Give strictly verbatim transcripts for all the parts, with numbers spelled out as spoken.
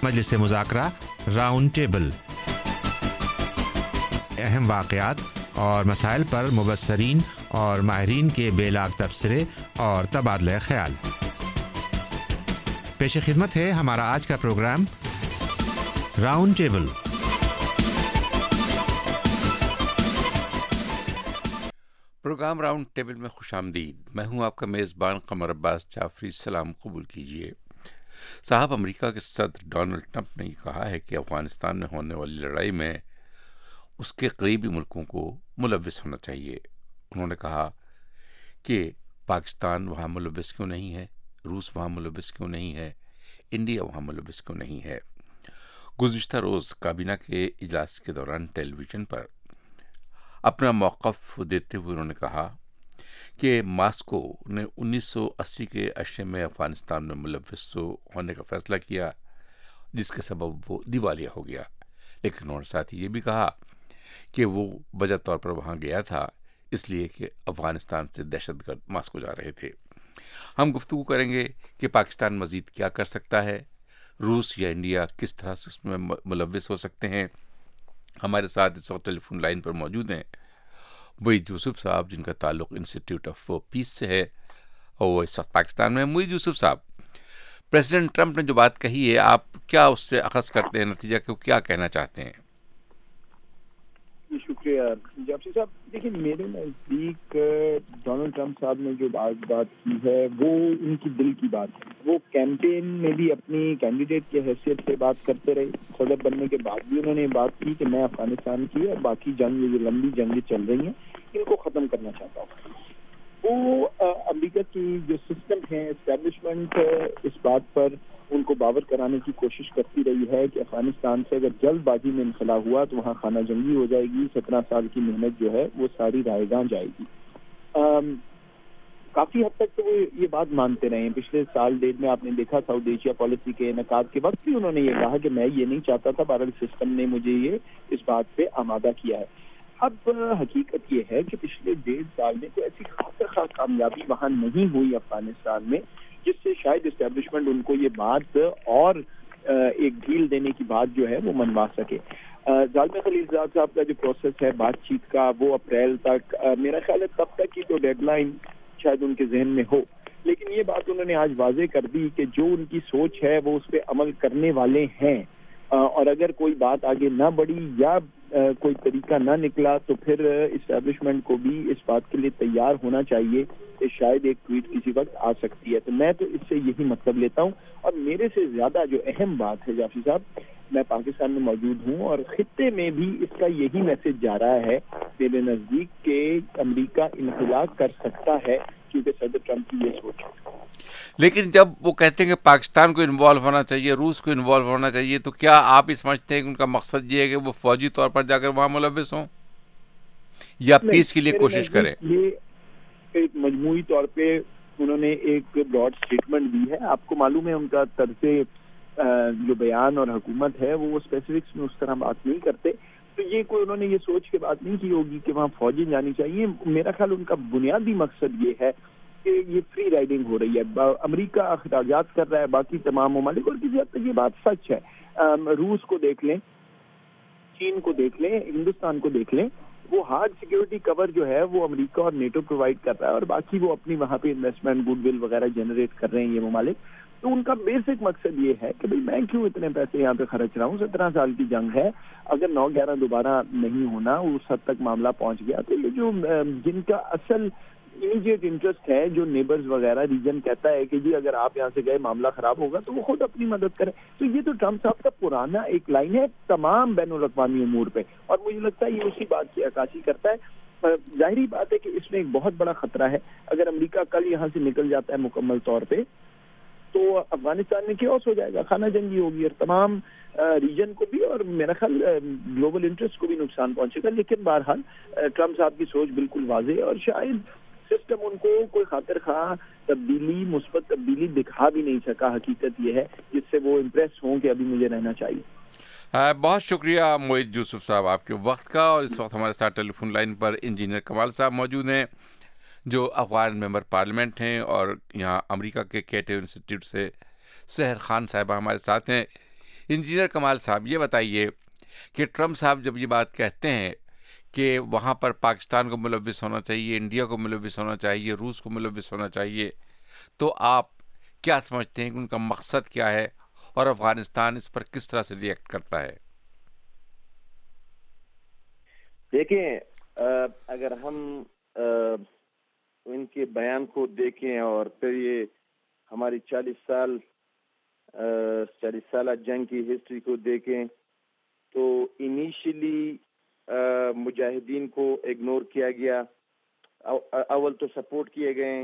مجلس مذاکرہ round table, اہم واقعات اور مسائل پر مبصرین اور ماہرین کے بے لاگ تبصرے اور تبادلہ خیال۔ پیش خدمت ہے ہمارا آج کا programme round table. Programme round table میں خوش آمدید۔ میں ہوں آپ کا میزبان قمر عباس جعفری۔ سلام قبول کیجیے۔ صاحب، امریکہ کے صدر ڈونلڈ ٹرمپ نے یہ کہا ہے کہ افغانستان میں ہونے والی لڑائی میں اس کے قریبی ملکوں کو ملوث ہونا چاہیے۔ انہوں نے کہا کہ پاکستان وہاں ملوث کیوں نہیں ہے، روس وہاں ملوث کیوں نہیں ہے، انڈیا وہاں ملوث کیوں نہیں ہے۔ گزشتہ روز کابینہ کے اجلاس کے دوران ٹیلی ویژن پر اپنا موقف دیتے ہوئے انہوں نے کہا کہ ماسکو نے انیس سو اسی کے عشرے میں افغانستان میں ملوث ہونے کا فیصلہ کیا، جس کے سبب وہ دیوالیہ ہو گیا، لیکن انہوں نے ساتھ ہی یہ بھی کہا کہ وہ وجہ طور پر وہاں گیا تھا اس لیے کہ افغانستان سے دہشت گرد ماسکو جا رہے تھے۔ ہم گفتگو کریں گے کہ پاکستان مزید کیا کر سکتا ہے، روس یا انڈیا کس طرح سے اس میں ملوث ہو سکتے ہیں۔ ہمارے ساتھ اس وقت ٹیلی فون لائن پر موجود ہیں معید یوسف صاحب، جن کا تعلق انسٹیٹیوٹ آف پیس سے ہے اور وہ اس وقت پاکستان میں۔ معید یوسف صاحب، پریزیڈنٹ ٹرمپ نے جو بات کہی ہے، آپ کیا اس سے اخذ کرتے ہیں، نتیجہ کہ وہ کیا کہنا چاہتے ہیں؟ جی شکریہ جعفری صاحب۔ دیکھیں، میرے نزدیک ڈونلڈ ٹرمپ صاحب نے جو بات بات کی ہے وہ ان کی دل کی بات ہے۔ وہ کیمپین میں بھی اپنی کینڈیڈیٹ کی حیثیت سے بات کرتے رہے، صدر بننے کے بعد بھی انہوں نے بات کی کہ میں افغانستان کی اور باقی جنگ، یہ جو لمبی جنگیں چل رہی ہیں، ان کو ختم کرنا چاہتا ہوں۔ وہ امریکہ کی جو سسٹم ہے، اسٹیبلشمنٹ، اس بات پر ان کو باور کرانے کی کوشش کرتی رہی ہے کہ افغانستان سے اگر جلد بازی میں انخلا ہوا تو وہاں خانہ جنگی ہو جائے گی، سترہ سال کی محنت جو ہے وہ ساری رائے گاں جائے گی۔ آم, کافی حد تک تو وہ یہ بات مانتے رہے ہیں۔ پچھلے سال ڈیڑھ میں آپ نے دیکھا ساؤتھ ایشیا پالیسی کے انعقاد کے وقت بھی انہوں نے یہ کہا کہ میں یہ نہیں چاہتا تھا، بہرحال سسٹم نے مجھے یہ اس بات پہ آمادہ کیا ہے۔ اب حقیقت یہ ہے کہ پچھلے ڈیڑھ سال میں کوئی ایسی خاص خاص کامیابی وہاں نہیں ہوئی افغانستان میں جس سے شاید اسٹیبلشمنٹ ان کو یہ بات اور ایک ڈھیل دینے کی بات جو ہے وہ منوا سکے۔ زلمے خلیلزاد صاحب کا جو پروسیس ہے بات چیت کا، وہ اپریل تک، میرا خیال ہے تب تک کی تو ڈیڈ لائن شاید ان کے ذہن میں ہو، لیکن یہ بات انہوں نے آج واضح کر دی کہ جو ان کی سوچ ہے وہ اس پہ عمل کرنے والے ہیں، اور اگر کوئی بات آگے نہ بڑھی یا کوئی طریقہ نہ نکلا تو پھر اسٹیبلشمنٹ کو بھی اس بات کے لیے تیار ہونا چاہیے کہ شاید ایک ٹویٹ کسی وقت آ سکتی ہے۔ تو میں تو اس سے یہی مطلب لیتا ہوں، اور میرے سے زیادہ جو اہم بات ہے جعفری صاحب، میں پاکستان میں موجود ہوں اور خطے میں بھی اس کا یہی میسج جا رہا ہے میرے نزدیک کہ امریکہ انخلا کر سکتا ہے، کیونکہ صدر ٹرمپ کی یہ سوچ ہے۔ لیکن جب وہ کہتے ہیں کہ پاکستان کو انوالو ہونا چاہیے، روس کو انوالو ہونا چاہیے، تو کیا آپ یہ سمجھتے ہیں کہ ان کا مقصد یہ ہے کہ وہ فوجی طور پر جا کر وہاں ملوث ہوں یا پیس کے لیے کوشش کریں؟ یہ ایک مجموعی طور پہ انہوں نے ایک براڈ اسٹیٹمنٹ دی ہے۔ آپ کو معلوم ہے ان کا طرز جو بیان اور حکومت ہے وہ اسپیسیفکس میں اس طرح بات نہیں کرتے، تو یہ کوئی انہوں نے یہ سوچ کے بات نہیں کی ہوگی کہ وہاں فوجی جانی چاہیے۔ میرا خیال ان کا بنیادی مقصد یہ ہے کہ یہ فری رائڈنگ ہو رہی ہے، امریکہ اخراجات کر رہا ہے، باقی تمام ممالک، اور کسی حد تک یہ بات سچ ہے۔ روس کو دیکھ لیں، چین کو دیکھ لیں، ہندوستان کو دیکھ لیں، وہ ہارڈ سیکیورٹی کور جو ہے وہ امریکہ اور نیٹو پرووائڈ کر رہا ہے، اور باقی وہ اپنی وہاں پہ انویسٹمنٹ، گڈ ول وغیرہ جنریٹ کر رہے ہیں یہ ممالک۔ تو ان کا بیسک مقصد یہ ہے کہ بھئی میں کیوں اتنے پیسے یہاں پہ خرچ رہا ہوں، سترہ سال کی جنگ ہے، اگر نو گیارہ دوبارہ نہیں ہونا، اس حد تک معاملہ پہنچ گیا تو یہ جو جن کا اصل امیڈیٹ انٹرسٹ ہے، جو نیبرز وغیرہ ریجن کہتا ہے کہ جی اگر آپ یہاں سے گئے معاملہ خراب ہوگا تو وہ خود اپنی مدد کریں۔ تو یہ تو ٹرمپ صاحب کا پرانا ایک لائن ہے تمام بین الاقوامی امور پہ، اور مجھے لگتا ہے یہ اسی بات کی عکاسی کرتا ہے۔ ظاہری بات ہے کہ اس میں ایک بہت بڑا خطرہ ہے، اگر امریکہ کل یہاں سے نکل جاتا ہے مکمل طور پہ تو افغانستان میں کیوس ہو جائے گا، خانہ جنگی ہوگی، اور تمام ریجن کو بھی اور میرا خیال گلوبل انٹرسٹ کو بھی نقصان پہنچے گا۔ لیکن بہرحال ٹرمپ صاحب کی سوچ بالکل واضح ہے، اور شاید سسٹم ان کو کوئی خاطر خواہ تبدیلی، مثبت تبدیلی دکھا بھی نہیں سکا۔ حقیقت یہ ہے جس سے وہ امپریس ہوں کہ ابھی مجھے رہنا چاہیے۔ بہت شکریہ معید یوسف صاحب آپ کے وقت کا، اور اس وقت ہمارے ساتھ ٹیلی فون لائن پر انجینئر کمال صاحب موجود ہیں جو افغان ممبر پارلیمنٹ ہیں، اور یہاں امریکہ کے کیٹو انسٹیٹیوٹ سے سحر خان صاحبہ ہمارے ساتھ ہیں۔ انجینئر کمال صاحب یہ بتائیے کہ ٹرمپ صاحب جب یہ بات کہتے ہیں کہ وہاں پر پاکستان کو ملوث ہونا چاہیے، انڈیا کو ملوث ہونا چاہیے، روس کو ملوث ہونا چاہیے، تو آپ کیا سمجھتے ہیں کہ ان کا مقصد کیا ہے اور افغانستان اس پر کس طرح سے ریئیکٹ کرتا ہے؟ دیکھیں، اگر ہم ان کے بیان کو دیکھیں اور پھر یہ ہماری چالیس سال چالیس سالہ جنگ کی ہسٹری کو دیکھیں تو انیشلی مجاہدین کو اگنور کیا گیا. اول تو سپورٹ کیے گئے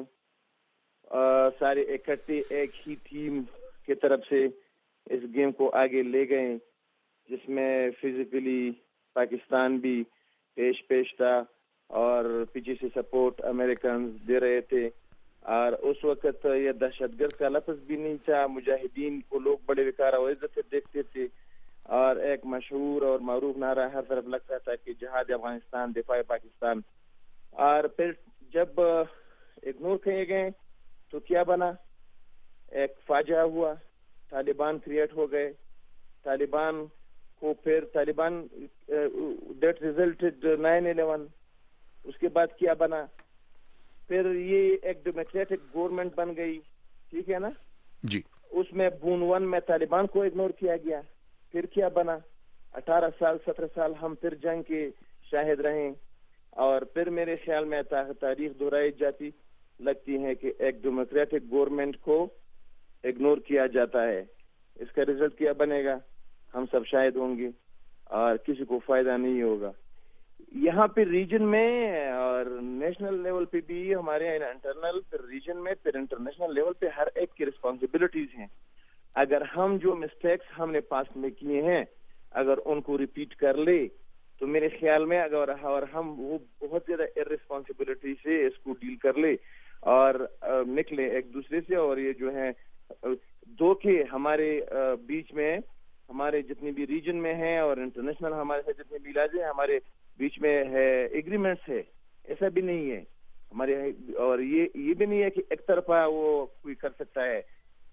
سارے اکٹھے ایک ہی ٹیم کی طرف سے اس گیم کو آگے لے گئے، جس میں فزیکلی پاکستان بھی پیش پیش تھا اور پیچھے سے سپورٹ امریکن دے رہے تھے. اور اس وقت یہ دہشت گرد کا لفظ بھی نہیں تھا. مجاہدین کو لوگ بڑے وقار و عزت سے دیکھتے تھے اور ایک مشہور اور معروف نعرہ ہر طرف لگتا تھا کہ جہاد افغانستان، دفاع پاکستان. اور پھر جب اگنور کیے گئے تو کیا بنا؟ ایک فاجعہ ہوا، طالبان کریٹ ہو گئے. طالبان کو پھر Taliban that resulted nine eleven. اس کے بعد کیا بنا؟ پھر یہ ایک ڈیموکریٹک گورنمنٹ بن گئی، ٹھیک ہے نا جی. اس میں بون ون میں طالبان کو اگنور کیا گیا. پھر کیا بنا؟ اٹھارہ سال سترہ سال ہم پھر جنگ کے شاہد رہے اور پھر میرے خیال میں تاریخ دہرائی جاتی لگتی ہے کہ ایک ڈیموکریٹک گورنمنٹ کو اگنور کیا جاتا ہے. اس کا رزلٹ کیا بنے گا؟ ہم سب شاہد ہوں گے اور کسی کو فائدہ نہیں ہوگا. یہاں پہ ریجن میں اور نیشنل لیول پہ بھی ہمارے انٹرنل، پھر ریجن میں، پھر انٹرنیشنل لیول پہ ہر ایک کی رسپانسبلٹیز ہیں. اگر ہم جو مسٹیکس ہم نے پاسٹ میں کیے ہیں اگر ان کو ریپیٹ کر لے تو میرے خیال میں اگر اور ہم وہ بہت زیادہ ارسپانسبلٹی سے اس کو ڈیل کر لے اور نکلے ایک دوسرے سے، اور یہ جو ہے دھوکے ہمارے بیچ میں، ہمارے جتنے بھی ریجن میں ہیں اور انٹرنیشنل ہمارے سے جتنے بھی علاج ہیں ہمارے بیچ میں ہے، ایگریمنٹس ہے. ایسا بھی نہیں ہے ہمارے، اور یہ یہ بھی نہیں ہے کہ ایک طرفہ وہ کوئی کر سکتا ہے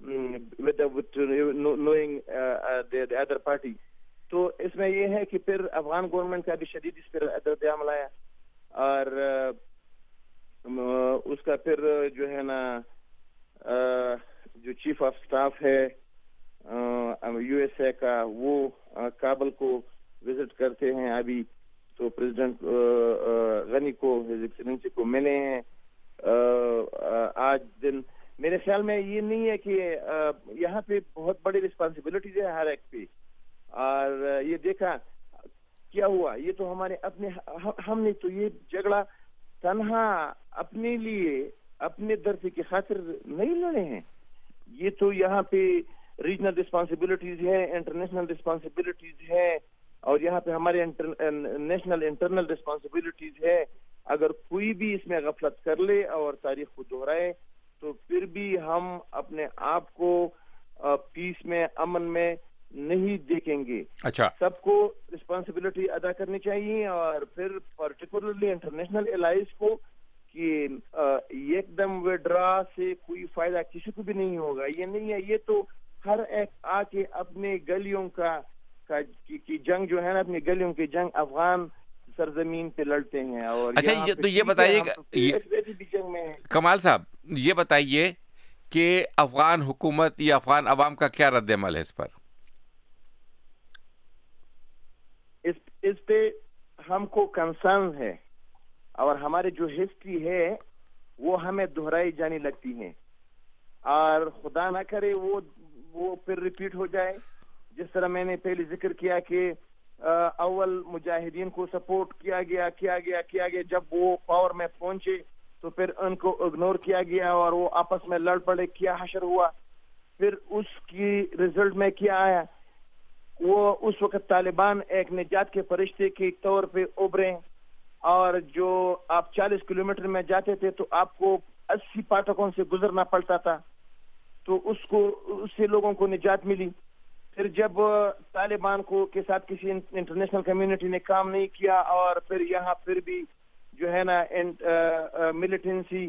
with knowing the other party. تو اس میں یہ ہے کہ پھر افغان گورنمنٹ کا بھی شدید اس پر رد عمل آیا اور اس کا پھر جو ہے نا جو چیف آف سٹاف ہے یو ایس اے کا وہ کابل کو وزٹ کرتے ہیں ابھی. تو پریزیڈنٹ غنی کو، ہز ایکسلنسی کو ملے ہیں آج دن. میرے خیال میں یہ نہیں ہے کہ یہاں پہ بہت بڑی رسپانسبلٹیز ہے ہر ایک پہ. اور یہ دیکھا کیا ہوا، یہ تو ہمارے اپنے، ہم نے تو یہ جھگڑا تنہا اپنے لیے اپنے درد کی خاطر نہیں لڑے ہیں. یہ تو یہاں پہ ریجنل رسپانسبلٹیز ہے، انٹرنیشنل رسپانسبلٹیز ہے اور یہاں پہ ہمارے نیشنل انٹرنل رسپانسبلٹیز ہے. اگر کوئی بھی اس میں غفلت کر لے اور تاریخ کو دہرائے تو پھر بھی ہم اپنے آپ کو پیس میں، امن میں نہیں دیکھیں گے. اچھا، سب کو رسپانسبلٹی ادا کرنی چاہیے اور پھر پرٹیکولرلی انٹرنیشنل الائز کو کہ ایک دم وڈرا سے کوئی فائدہ کسی کو بھی نہیں ہوگا. یہ نہیں ہے، یہ تو ہر ایک آ کے اپنے گلیوں کا کی جنگ جو ہے نا، اپنی گلیوں کی جنگ افغان سرزمین پہ لڑتے ہیں. اور اچھا یہ تو یہ بتائیے کمال صاحب، یہ بتائیے کہ افغان حکومت یا افغان عوام کا کیا رد عمل ہے اس پر؟ اس اس پہ ہم کو کنسرن ہے اور ہمارے جو ہسٹری ہے وہ ہمیں دہرائی جانی لگتی ہے اور خدا نہ کرے وہ وہ پھر ریپیٹ ہو جائے. جس طرح میں نے پہلے ذکر کیا کہ اول مجاہدین کو سپورٹ کیا گیا کیا گیا کیا گیا جب وہ پاور میں پہنچے تو پھر ان کو اگنور کیا گیا اور وہ آپس میں لڑ پڑے، کیا حشر ہوا. پھر اس کی رزلٹ میں کیا آیا؟ وہ اس وقت طالبان ایک نجات کے فرشتے کے طور پہ ابھرے اور جو آپ چالیس کلومیٹر میں جاتے تھے تو آپ کو اسی پاٹکوں سے گزرنا پڑتا تھا، تو اس کو اس سے لوگوں کو نجات ملی. پھر جب طالبان کو کے ساتھ کسی انٹرنیشنل کمیونٹی نے کام نہیں کیا اور پھر یہاں پھر بھی جو ہے نا ملیٹنسی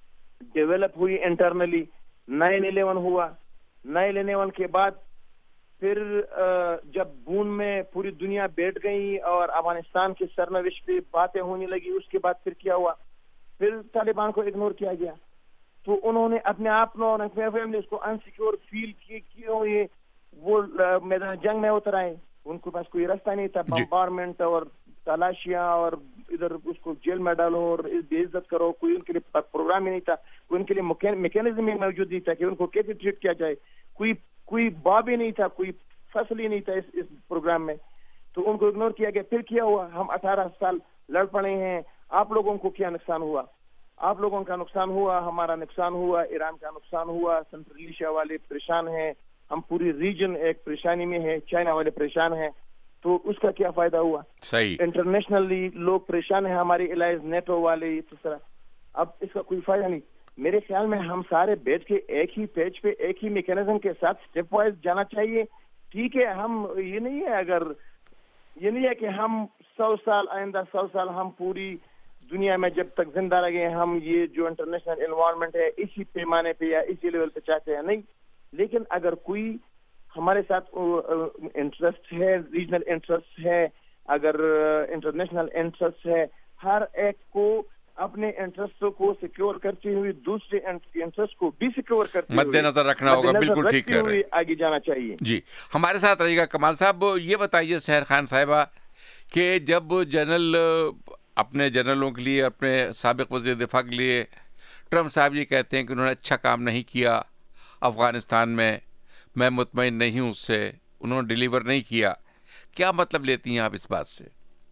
ڈیولپ ہوئی انٹرنلی، نائن الیون ہوا. نائن الیون کے بعد پھر جب بون میں پوری دنیا بیٹھ گئی اور افغانستان کے سرنوشت پہ باتیں ہونے لگی، اس کے بعد پھر کیا ہوا؟ پھر طالبان کو اگنور کیا گیا. تو انہوں نے اپنے آپ کو فیملیز کو انسیکیور فیل کی کیوں یہ وہ میدان جنگ میں اتر آئے. ان کے پاس کوئی راستہ نہیں تھا. بمبارمنٹ اور تلاشیاں اور ادھر اس کو جیل میں ڈالو اور بے عزت کرو، کوئی ان کے لیے پروگرام ہی نہیں تھا، کوئی ان کے لیے میکینزم ہی موجود نہیں تھا کہ ان کو کیسے ٹریٹ کیا جائے. کوئی کوئی باب ہی نہیں تھا، کوئی فصل ہی نہیں تھا اس اس پروگرام میں. تو ان کو اگنور کیا گیا. پھر کیا ہوا؟ ہم اٹھارہ سال لڑ پڑے ہیں. آپ لوگوں کو کیا نقصان ہوا؟ آپ لوگوں کا نقصان ہوا، ہمارا نقصان ہوا، ایران کا نقصان ہوا، سنٹرل ایشیا والے پریشان ہیں، ہم پوری ریجن ایک پریشانی میں ہے، چائنا والے پریشان ہیں. تو اس کا کیا فائدہ ہوا؟ صحیح. انٹرنیشنلی لوگ پریشان ہیں، ہماری الائز نیٹو والے اس طرح. اب اس کا کوئی فائدہ نہیں. میرے خیال میں ہم سارے بیٹھ کے ایک ہی پیج پہ ایک ہی میکینزم کے ساتھ اسٹیپ وائز جانا چاہیے. ٹھیک ہے، ہم یہ نہیں ہے اگر یہ نہیں ہے کہ ہم سو سال آئندہ سو سال ہم پوری دنیا میں جب تک زندہ رہے ہم یہ جو انٹرنیشنل انوائرمنٹ ہے اسی پیمانے پہ یا اسی لیول پہ چاہتے ہیں. نہیں، لیکن اگر کوئی ہمارے ساتھ انٹرسٹ ہے، ریجنل انٹرسٹ ہے، اگر انٹرنیشنل انٹرسٹ ہے، ہر ایک کو اپنے انٹرسٹ کو سیکیور کرتے ہوئے دوسرے انٹرسٹ کو بھی سیکیور کرتے ہوئے مد نظر رکھنا ہوگا. بالکل ٹھیک کہہ رہے ہیں، آگے جانا چاہیے. جی ہمارے ساتھ رہیے گا. کمال صاحب یہ بتائیے سحر خان صاحبہ کہ جب جنرل اپنے جنرلوں کے لیے، اپنے سابق وزیر دفاع کے لیے ٹرمپ صاحب یہ کہتے ہیں کہ انہوں نے اچھا کام نہیں کیا افغانستان میں، میں مطمئن نہیں ہوں اس سے، انہوں نے ڈیلیور نہیں کیا، کیا مطلب لیتی ہیں آپ اس بات سے؟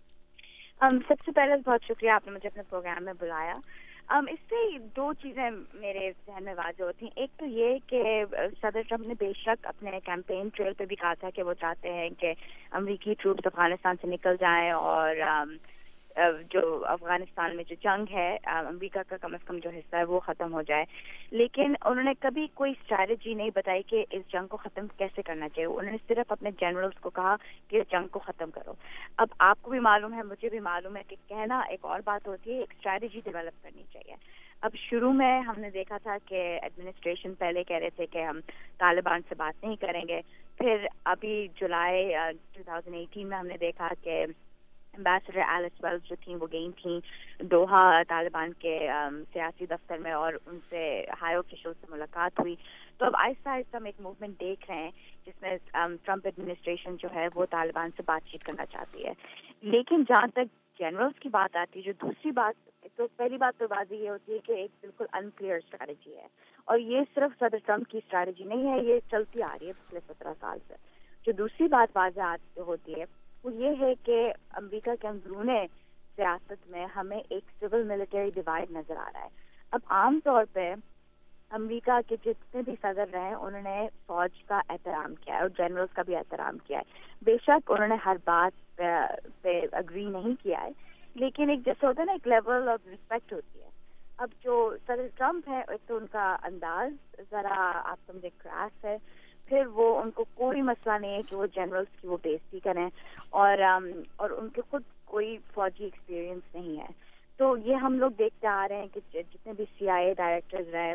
um, سب سے پہلے بہت شکریہ آپ نے مجھے اپنے پروگرام میں بلایا. um, اس سے دو چیزیں میرے ذہن میں واضح ہوتی ہیں. ایک تو یہ کہ صدر ٹرمپ نے بے شک اپنے کیمپین ٹریل پہ بھی کہا تھا کہ وہ چاہتے ہیں کہ امریکی ٹروپس افغانستان سے نکل جائیں اور um, جو افغانستان میں جو جنگ ہے امریکہ کا کم از کم جو حصہ ہے وہ ختم ہو جائے. لیکن انہوں نے کبھی کوئی اسٹریٹجی نہیں بتائی کہ اس جنگ کو ختم کیسے کرنا چاہیے. انہوں نے صرف اپنے جنرلز کو کہا کہ اس جنگ کو ختم کرو. اب آپ کو بھی معلوم ہے، مجھے بھی معلوم ہے کہ کہنا ایک اور بات ہوتی ہے، ایک اسٹریٹجی ڈیولپ کرنی چاہیے. اب شروع میں ہم نے دیکھا تھا کہ ایڈمنسٹریشن پہلے کہہ رہے تھے کہ ہم طالبان سے بات نہیں کریں گے. پھر ابھی جولائی دو ہزار اٹھارہ میں ہم نے دیکھا کہ امبیسڈر ایلس ویلز جو تھیں وہ گئی تھیں دوحہ طالبان کے سیاسی دفتر میں اور ان سے ہائی آفیشل سے ملاقات ہوئی. تو اب آہستہ آہستہ ہم ایک موومنٹ دیکھ رہے ہیں جس میں ٹرمپ ایڈمنسٹریشن جو ہے وہ طالبان سے بات چیت کرنا چاہتی ہے. لیکن جہاں تک جنرلز کی بات آتی ہے، جو دوسری بات، تو پہلی بات تو واضح یہ ہوتی ہے کہ ایک بالکل انکلیئر اسٹریٹجی ہے، اور یہ صرف صدر ٹرمپ کی اسٹریٹجی نہیں ہے، یہ چلتی آ رہی ہے پچھلے سترہ سال سے. جو دوسری بات واضح ہوتی ہے وہ یہ ہے کہ امریکہ کے اندرون سیاست میں ہمیں ایک سول ملٹری ڈیوائڈ نظر آ رہا ہے. اب عام طور پہ امریکہ کے جتنے بھی صدر رہے انہوں نے فوج کا احترام کیا ہے اور جنرلز کا بھی احترام کیا ہے. بے شک انہوں نے ہر بات پہ اگری نہیں کیا ہے، لیکن ایک جیسے ہوتا ہے نا، ایک لیول آف ریسپیکٹ ہوتی ہے. اب جو صدر ٹرمپ ہے ایک تو ان کا انداز ذرا آپ سمجھے کراس ہے، پھر وہ ان کو کوئی مسئلہ نہیں ہے کہ وہ جنرلز کی وہ بےزتی کریں، اور اور ان کے خود کوئی فوجی ایکسپیرینس نہیں ہے. تو یہ ہم لوگ دیکھتے آ رہے ہیں کہ جتنے بھی سی آئی اے ڈائریکٹرز رہے،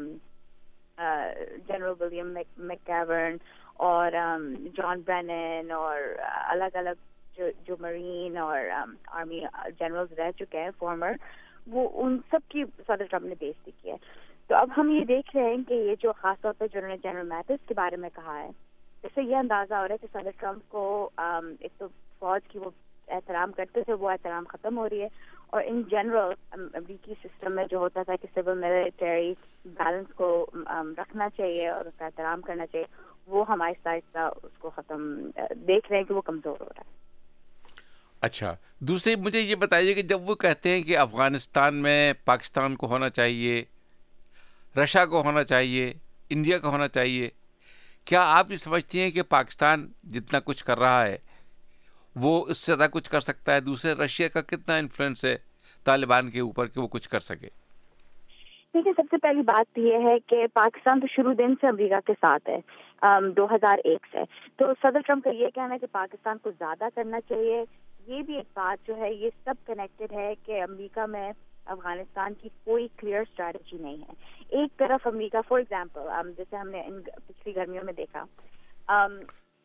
جنرل ولیم میکگیورن اور جان برینن اور الگ الگ جو جو مرین اور آرمی جنرلز رہ چکے ہیں فارمر، وہ ان سب کی صدر ٹرمپ نے بےزتی کی ہے. تو اب ہم یہ دیکھ رہے ہیں کہ یہ جو خاص طور پہ جنہوں نے جنرل میتھس کے بارے میں کہا ہے، اس سے یہ اندازہ ہو رہا ہے کہ صدر ٹرمپ کو ایک تو فوج کی وہ احترام کرتے تھے وہ احترام ختم ہو رہی ہے، اور ان جنرل امریکی سسٹم میں جو ہوتا تھا کہ سول ملٹری بیلنس کو رکھنا چاہیے اور اس کا احترام کرنا چاہیے، وہ ہم آہستہ آہستہ اس کو ختم دیکھ رہے ہیں کہ وہ کمزور ہو رہا ہے. اچھا، دوسرے مجھے یہ بتائیے کہ جب وہ کہتے ہیں کہ افغانستان میں پاکستان کو ہونا چاہیے، رشیا کو ہونا چاہیے، انڈیا کو ہونا چاہیے، کیا آپ یہ سمجھتی ہیں کہ پاکستان جتنا کچھ کر رہا ہے وہ اس سے زیادہ کچھ کر سکتا ہے؟ دوسرے رشیا کا کتنا انفلوئنس ہے طالبان کے اوپر کہ وہ کچھ کر سکے؟ دیکھیے، سب سے پہلی بات یہ ہے کہ پاکستان تو شروع دن سے امریکہ کے ساتھ ہے، دو ہزار ایک سے. تو صدر ٹرمپ کا یہ کہنا ہے کہ پاکستان کو زیادہ کرنا چاہیے، یہ بھی ایک بات جو ہے یہ سب کنیکٹڈ ہے کہ امریکہ میں افغانستان کی کوئی کلیئر اسٹریٹجی نہیں ہے. ایک طرف امریکہ فار ایگزامپل جیسے ہم نے ان پچھلی گرمیوں میں دیکھا،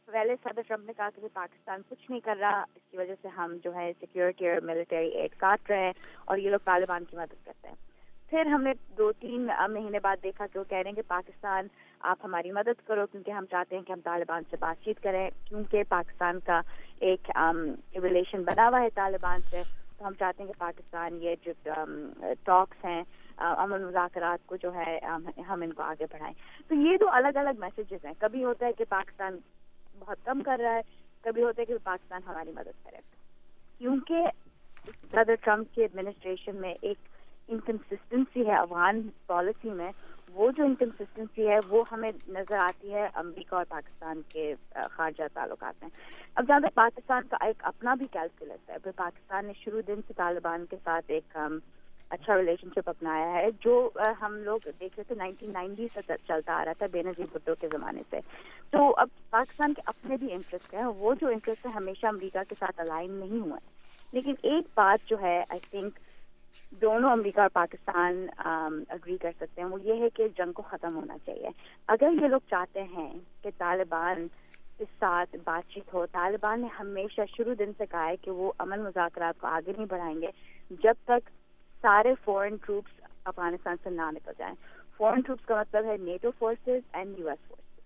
پہلے صدر ٹرمپ نے کہا کہ پاکستان کچھ نہیں کر رہا, اس کی وجہ سے ہم جو ہے سیکورٹی اور ملٹری ایڈ کاٹ رہے ہیں اور یہ لوگ طالبان کی مدد کرتے ہیں. پھر ہم نے دو تین مہینے بعد دیکھا کہ وہ کہہ رہے ہیں کہ پاکستان آپ ہماری مدد کرو کیونکہ ہم چاہتے ہیں کہ ہم طالبان سے بات چیت کریں, کیونکہ پاکستان کا ایک ریلیشن بنا ہوا ہے طالبان سے, تو ہم چاہتے ہیں کہ پاکستان یہ جو ٹاکس ہیں امن مذاکرات کو جو ہے ہم ان کو آگے بڑھائیں. تو یہ دو الگ الگ میسیجز ہیں. کبھی ہوتا ہے کہ پاکستان بہت کم کر رہا ہے, کبھی ہوتا ہے کہ پاکستان ہماری مدد کرے. کیونکہ صدر ٹرمپ کی ایڈمنسٹریشن میں ایک انکنسسٹنسی ہے افغان پالیسی میں, وہ جو انکنسسٹنسی ہے وہ ہمیں نظر آتی ہے امریکہ اور پاکستان کے خارجہ تعلقات میں. اب جہاں تک پاکستان کا ایک اپنا بھی کیلکولیٹ ہے, پاکستان نے شروع دن سے طالبان کے ساتھ ایک اچھا ریلیشن شپ اپنایا ہے, جو ہم لوگ دیکھ رہے تھے نائنٹین نائنٹی سے چلتا آ رہا تھا بے نظیر بھٹو کے زمانے سے. تو اب پاکستان کے اپنے بھی انٹرسٹ ہیں, وہ جو انٹرسٹ ہے ہمیشہ امریکہ کے ساتھ الائن نہیں ہوئے. لیکن ایک بات جو ہے آئی تھنک دونوں امریکہ اور پاکستان اگری کر سکتے ہیں, وہ یہ ہے کہ جنگ کو ختم ہونا چاہیے. اگر یہ لوگ چاہتے ہیں کہ طالبان کے ساتھ بات چیت ہو, طالبان نے ہمیشہ شروع دن سے کہا ہے کہ وہ امن مذاکرات کو آگے نہیں بڑھائیں گے جب تک سارے فورن ٹروپس افغانستان سے نہ نکل جائیں. فورن ٹروپس کا مطلب ہے NATO forces and U S forces.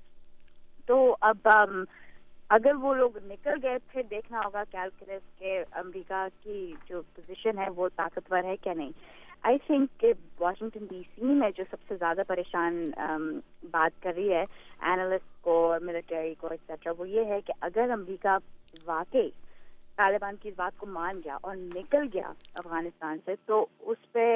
تو اب اگر وہ لوگ نکل گئے پھر دیکھنا ہوگا کیلکولس کہ امریکہ کی جو پوزیشن ہے وہ طاقتور ہے کیا نہیں. آئی تھنک کہ واشنگٹن ڈی سی میں جو سب سے زیادہ پریشان بات کر رہی ہے اینالسٹ کو اور ملٹری کو ایکسیٹرا, وہ یہ ہے کہ اگر امریکہ واقعی طالبان کی اس بات کو مان گیا اور نکل گیا افغانستان سے, تو اس پہ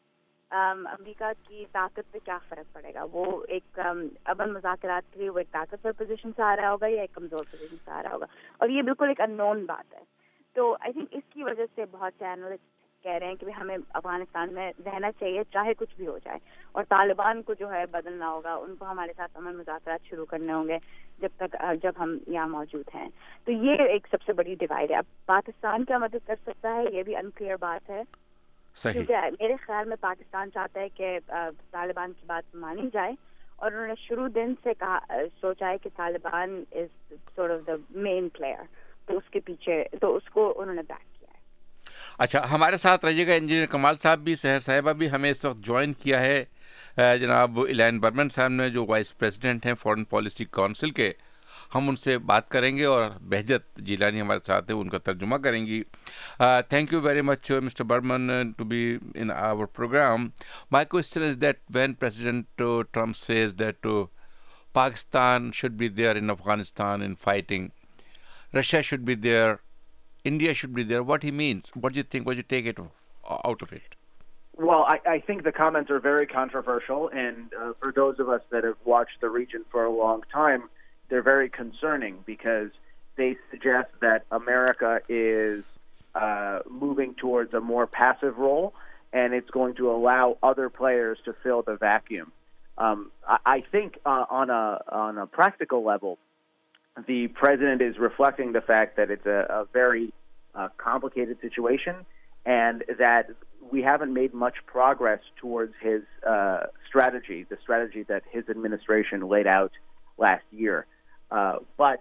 امریکہ کی طاقت پہ کیا فرق پڑے گا. وہ ایک امن مذاکرات کے لیے وہ ایک طاقتور پوزیشن سے آ رہا ہوگا یا ایک کمزور پوزیشن سے آ رہا ہوگا, اور یہ بالکل ایک ان نون بات ہے. تو آئی تھنک اس کی وجہ سے بہت سے اینالسٹ کہہ رہے ہیں کہ ہمیں افغانستان میں رہنا چاہیے چاہے کچھ بھی ہو جائے, اور طالبان کو جو ہے بدلنا ہوگا, ان کو ہمارے ساتھ امن مذاکرات شروع کرنے ہوں گے جب تک جب ہم یہاں موجود ہیں. تو یہ ایک سب سے بڑی ڈیوائڈ ہے. اب پاکستان کیا مدد کر سکتا ہے یہ بھی انکلیئر بات ہے, کیونکہ میرے خیال میں پاکستان چاہتا ہے کہ طالبان کی بات مانی جائے, اور انہوں نے شروع دن سے کہا سوچا ہے کہ Taliban is sort of the main player, تو اس کے پیچھے تو اس کو انہوں نے بیک کیا ہے. اچھا, ہمارے ساتھ رہیے گا انجینئر کمال صاحب بھی, سحر صاحبہ بھی ہمیں اس وقت جوائن کیا ہے جناب ایلن برمن صاحب نے, جو وائس پریزیڈنٹ ہیں فارن پالیسی کونسل کے. ہم ان سے بات کریں گے اور بہجت جیلانی ہمارے ساتھ ہیں, ان کا ترجمہ کریں گی. Thank you very much mister Berman to be in our programme. My question is that when president Trump says that Pakistan should be there in Afghanistan in fighting, Russia should be there, India should be there, what he means, what do you think, what do you take it out of it? Well, I, I think the comments are very controversial, and uh, for those of us that have watched the region for a long time, they're very concerning because they suggest that America is uh, moving towards a more passive role, and it's going to allow other players to fill the vacuum. Um, I, I think uh, on a on a practical level, the president is reflecting the fact that it's a, a very uh, complicated situation, and that we haven't made much progress towards his uh, strategy, the strategy that his administration laid out last year. Uh, but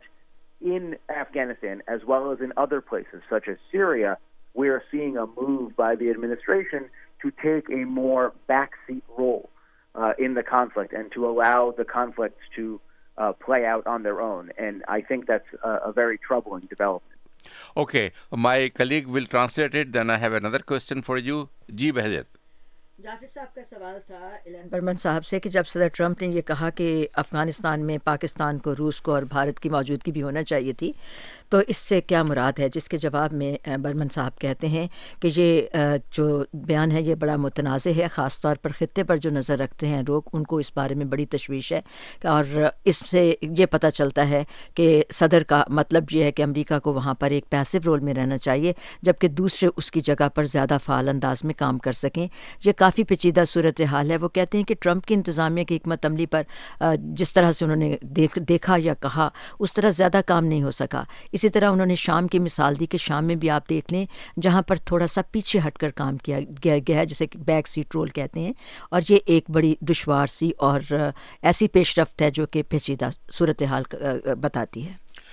in Afghanistan, as well as in other places, such as Syria, we are seeing a move by the administration to take a more backseat role uh, in the conflict and to allow the conflicts to Uh, play out on their own, and I think that's a, a very troubling development. Okay, my colleague will translate it, then I have another question for you. Ji Behjat. Jafar صاحب کا سوال تھا Alan Burman صاحب سے کہ جب صدر Trump نے یہ کہا کہ افغانستان میں پاکستان کو، روس کو اور بھارت کی موجودگی بھی ہونا چاہیے تھی، تو اس سے کیا مراد ہے؟ جس کے جواب میں برمن صاحب کہتے ہیں کہ یہ جو بیان ہے یہ بڑا متنازع ہے، خاص طور پر خطے پر جو نظر رکھتے ہیں لوگ، ان کو اس بارے میں بڑی تشویش ہے، اور اس سے یہ پتہ چلتا ہے کہ صدر کا مطلب یہ ہے کہ امریکہ کو وہاں پر ایک پیسو رول میں رہنا چاہیے، جبکہ دوسرے اس کی جگہ پر زیادہ فعال انداز میں کام کر سکیں۔ یہ کافی پیچیدہ صورتحال ہے۔ وہ کہتے ہیں کہ ٹرمپ کی انتظامیہ کی حکمت عملی پر جس طرح سے انہوں نے دیکھ دیکھا یا کہا اس طرح زیادہ کام نہیں ہو سکا۔ اسی طرح انہوں نے شام کی مثال دی کہ شام میں بھی آپ دیکھ لیں جہاں پر تھوڑا سا پیچھے ہٹ کر کام کیا گیا گیا ہے، جسے کہ بیک سیٹ رول کہتے ہیں، اور یہ ایک بڑی دشوار سی اور ایسی پیش رفت ہے جو کہ پیچیدہ صورتحال بتاتی ہے۔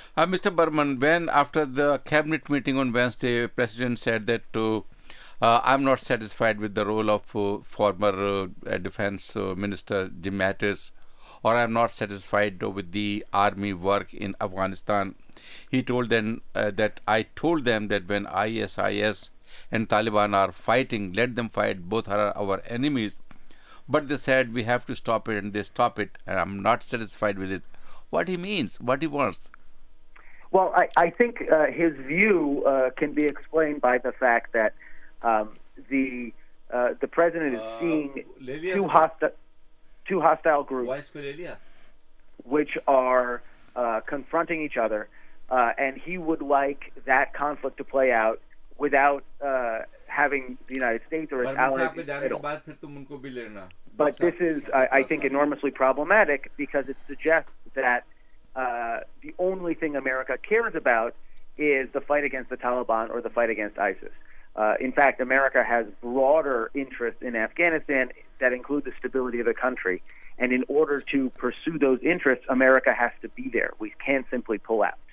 Uh, Mister Burman, when after the cabinet meeting on Wednesday, President said that uh, uh, I'm not satisfied with the role of uh, former uh, Defense uh, Minister Jim Mattis, or I'm not satisfied with the army work in Afghanistan. He told them uh, that I told them that when I S I S and Taliban are fighting, let them fight, both are our enemies. But they said we have to stop it, and they stop it, and I'm not satisfied with it. What he means, what he wants. Well, I, I think uh, his view uh, can be explained by the fact that um, the uh, the president is Uh, seeing Lelia, two hostile two hostile groups Voice ko le liya? which are uh, confronting each other, uh, and he would like that conflict to play out without uh, having the United States or its Burman allies साहब के in the जाने के middle. बाद फिर तुम उनको भी लेना. But this is, I, I think, enormously problematic because it suggests that uh, the only thing America cares about is the fight against the Taliban or the fight against ISIS. Uh, in fact, America has broader interests in Afghanistan that include the stability of the country. And in order to pursue those interests, America has to be there. We can't simply pull out.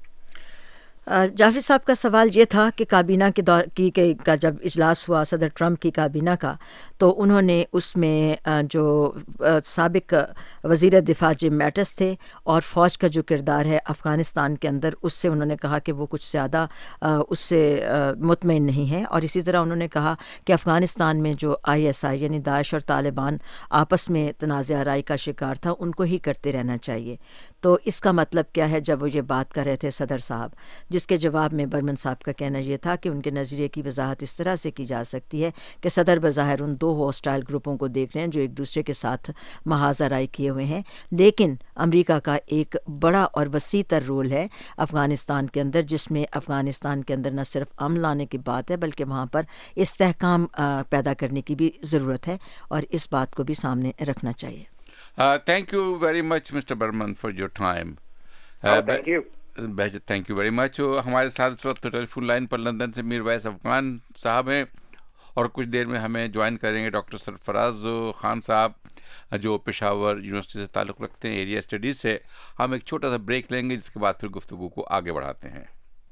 Jafri साहब का सवाल ये था कि काबीना के दौर की के का जब इजलास हुआ सदर ट्रंप की काबीना का, तो उन्होंने उसमें जो साबिक वज़ीर दिफा जिम मैटिस थे और फ़ौज का जो किरदार है अफ़गानिस्तान के अंदर, उससे उन्होंने कहा कि वो कुछ ज़्यादा उससे मुतमईन नहीं है। और इसी तरह उन्होंने कहा कि अफ़गानिस्तान में जो आई एस आई यानी दाइश और तालिबान आपस में तनाज़ा आराई का शिकार था, उनको ही करते रहना चाहिए। तो इसका मतलब क्या है जब वो ये बात कर रहे थे सदर साहब, जिसके जवाब में बर्मन साहब का कहना ये था कि उनके नज़रिए की वजाहत इस तरह से की जा सकती है कि सदर बज़ाहिर उन दो हॉस्टाइल ग्रुपों को देख रहे हैं जो एक दूसरे के साथ महाज आराई किए हुए हैं, लेकिन अमेरिका का एक बड़ा और वसी तर रोल है अफ़गानिस्तान के अंदर, जिसमें अफ़गानिस्तान के अंदर न सिर्फ अमन लाने की बात है बल्कि वहाँ पर इस्तेहकाम पैदा करने की भी ज़रूरत है, और इस बात को भी सामने रखना चाहिए। Uh, thank you very much, Mister Burman, for your time. Uh, oh, thank you. Thank you very much. हमारे साथ इस वक्त टेलीफोन लाइन पर लंदन से मीर वैस अफगान साहब हैं, और कुछ देर में हमें ज्वाइन करेंगे डॉक्टर सरफराज खान साहब, जो पेशावर यूनिवर्सिटी से ताल्लुक़ रखते हैं एरिया स्टडीज़ से। हम एक छोटा सा ब्रेक लेंगे, जिसके बाद फिर गुफ्तगू को आगे बढ़ाते हैं।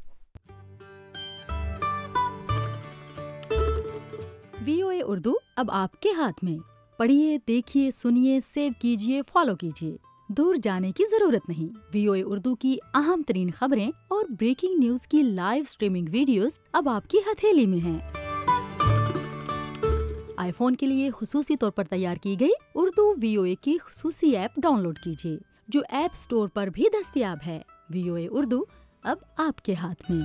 वीओए उर्दू अब आपके हाथ में। पढ़िए, देखिए, सुनिए, सेव कीजिए, फॉलो कीजिए। दूर जाने की जरूरत नहीं। वीओए उर्दू की अहम तरीन खबरें और ब्रेकिंग न्यूज की लाइव स्ट्रीमिंग वीडियोस अब आपकी हथेली में हैं। आईफोन के लिए खुसूसी तौर पर तैयार की गई उर्दू वीओए की खुसूसी ऐप डाउनलोड कीजिए, जो ऐप स्टोर पर भी दस्तयाब है। वीओए उर्दू अब आपके हाथ में।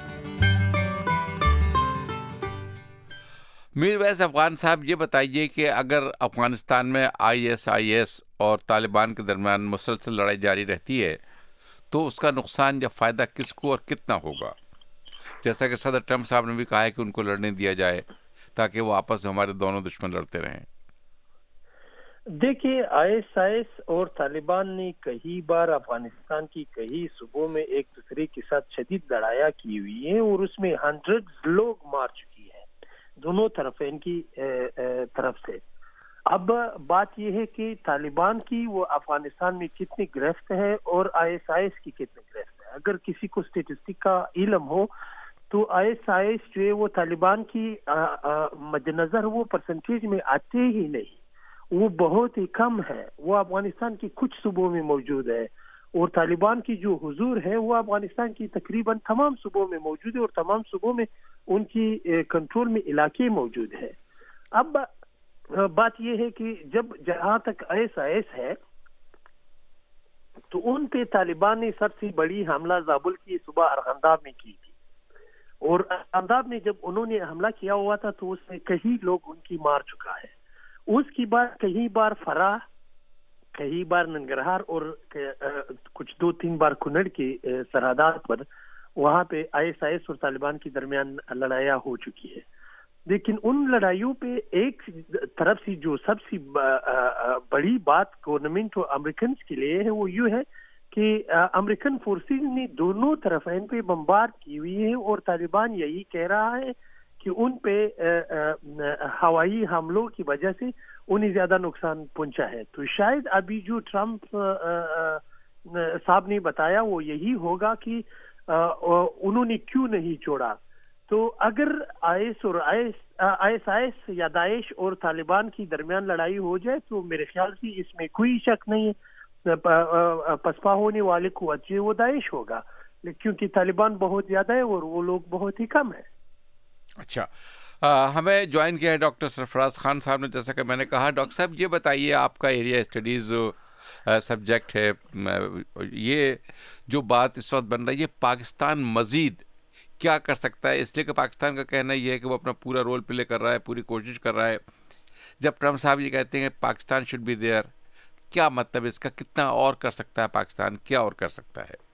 मीर वैस अफगान साहब, ये बताइए कि अगर अफ़गानिस्तान में आई एस आई एस और तालिबान के दरमियान मुसलसल लड़ाई जारी रहती है, तो उसका नुकसान या फ़ायदा किसको और कितना होगा? जैसा कि सदर ट्रंप साहब ने भी कहा है कि उनको लड़ने दिया जाए ताकि वो आपस में हमारे दोनों दुश्मन लड़ते रहें। देखिए, आई एस आई एस और तालिबान ने कई बार अफगानिस्तान की कई सूबों में एक दूसरे के साथ शदीद लड़ाइयाँ की हुई है, और उसमें हंड्रेड्स लोग मार चुकी है दोनों तरफ इनकी तरफ से। अब बात यह है कि तालिबान की वो अफगानिस्तान में कितनी गिरफ्त है और आई एस आई एस की कितनी गिरफ्त है। अगर किसी को स्टेटिस्टिक का इल्म हो तो आई एस आई एस जो है वो तालिबान की मद्देनजर वो परसेंटेज में आते ही नहीं, वो बहुत ही कम है। वो अफगानिस्तान की कुछ सूबों में मौजूद है, और तालिबान की जो हुजूर है वो अफगानिस्तान की तकरीबन तमाम सूबों में मौजूद है, और तमाम सूबों में उनकी कंट्रोल में इलाके मौजूद है। अब बात यह है कि जब जहां तक आई एस आई एस है तो उन पे तालिबान ने सबसे बड़ी हमला जाबुल की सुबह अरगंदाब में की थी, और अरगंदाब में जब उन्होंने हमला किया हुआ था तो उसमें कई लोग उनकी मार चुका है। उसके बाद कई बार फरा, कई बार नंगरहार और कुछ दो तीन बार कुनड़ की सरहदात पर वहाँ पे आई एस आई एस और तालिबान के दरमियान लड़ाइयाँ हो चुकी है। लेकिन उन लड़ाइयों पे एक तरफ से जो सबसे बड़ी बात गवर्नमेंट और अमेरिकन के लिए है वो यूँ है कि अमेरिकन फोर्सेस ने दोनों तरफ इन पे बमबार्ड की हुई है, और तालिबान यही कह रहा है कि उन पे हवाई हमलों की वजह से उन्हें ज्यादा नुकसान पहुंचा है। तो शायद अभी जो ट्रंप صاحب نے بتایا وہ یہی ہوگا کہ انہوں نے کیوں نہیں چھوڑا. تو اگر آئیس اور آئیس آئیس آئیس یا داعش اور طالبان کی درمیان لڑائی ہو جائے تو میرے خیال سے اس میں کوئی شک نہیں ہے پسپا ہونے والے قوت سے وہ داعش ہوگا, کیونکہ طالبان بہت زیادہ ہے اور وہ لوگ بہت ہی کم ہیں. اچھا, ہمیں جوائن کیا ہے ڈاکٹر سرفراز خان صاحب نے. جیسا کہ میں نے کہا, ڈاکٹر صاحب یہ بتائیے, آپ کا ایریا اسٹڈیز سبجیکٹ ہے, یہ جو بات اس وقت بن رہی ہے پاکستان مزید کیا کر سکتا ہے؟ اس لیے کہ پاکستان کا کہنا یہ ہے کہ وہ اپنا پورا رول پلے کر رہا ہے, پوری کوشش کر رہا ہے. جب ٹرمپ صاحب یہ کہتے ہیں کہ پاکستان شوڈ بی دیئر, کیا مطلب اس کا؟ کتنا اور کر سکتا ہے پاکستان, کیا اور کر سکتا ہے؟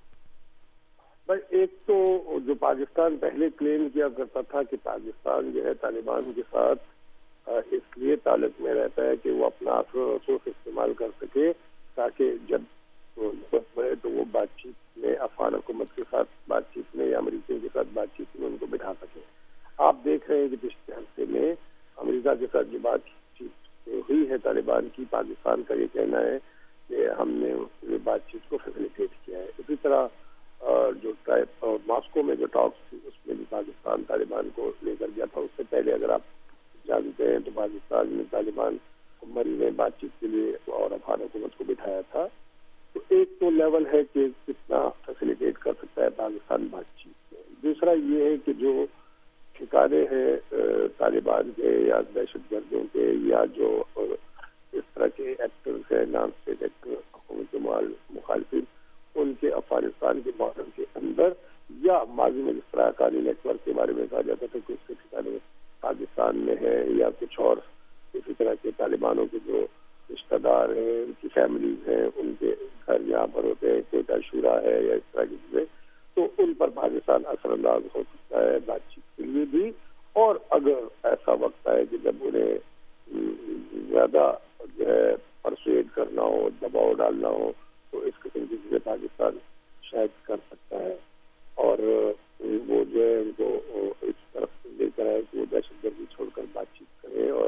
بھائی ایک تو جو پاکستان پہلے کلیم کیا کرتا تھا کہ پاکستان جو ہے طالبان کے ساتھ اس لیے تعلق میں رہتا ہے کہ وہ اپنا ریسورس استعمال کر سکے تاکہ جب ضرورت پڑے تو وہ بات چیت میں افغان حکومت کے ساتھ بات چیت میں یا امریکیوں کے ساتھ بات چیت میں ان کو بٹھا سکے. آپ دیکھ رہے ہیں کہ پچھلے ہفتے میں امریکہ کے ساتھ جو بات چیت ہوئی ہے طالبان کی, پاکستان کا یہ کہنا ہے کہ ہم نے بات چیت کو فیسیلیٹیٹ کیا ہے. اسی طرح جو ماسکو میں جو ٹاکس تھی اس میں بھی پاکستان طالبان کو لے کر گیا تھا. اس سے پہلے اگر آپ جانتے ہیں تو پاکستان میں طالبان کو مری میں بات چیت کے لیے اور افغان حکومت کو بٹھایا تھا. تو ایک تو لیول ہے کہ کتنا فیسیلیٹیٹ کر سکتا ہے پاکستان بات چیت میں. دوسرا یہ ہے کہ جو ٹھکانے ہیں طالبان کے یا دہشت گردوں کے یا جو اس طرح کے ایکٹرز ہیں, نان اسٹیٹ ایکٹر, حکومت کے مخالفین, ان کے افغانستان کے بارڈر کے اندر یا ماضی میں جس طرح اکانی نیٹ ورک کے بارے میں کہا جاتا تھا کہ اس کے ٹھکانے پاکستان میں ہے یا کچھ اور اسی طرح کے طالبانوں کے جو رشتہ دار ہیں, ان کی فیملیز ہیں, ان کے گھر یہاں پر ہوتے ہیں, کوئٹہ شورا ہے یا اس طرح کی چیزیں, تو ان پر پاکستان اثر انداز ہو سکتا ہے بات چیت کے لیے بھی. اور اگر ایسا وقت آئے کہ جب انہیں زیادہ جو ہے پرسویڈ کرنا ہو, دباؤ ڈالنا ہو, تو اس قسم کی چیزیں پاکستان شاید کر سکتا ہے. اور وہ جو ہے ان کو اس طرف لے کر ہے کہ وہ دہشت گردی چھوڑ کر بات چیت کرے اور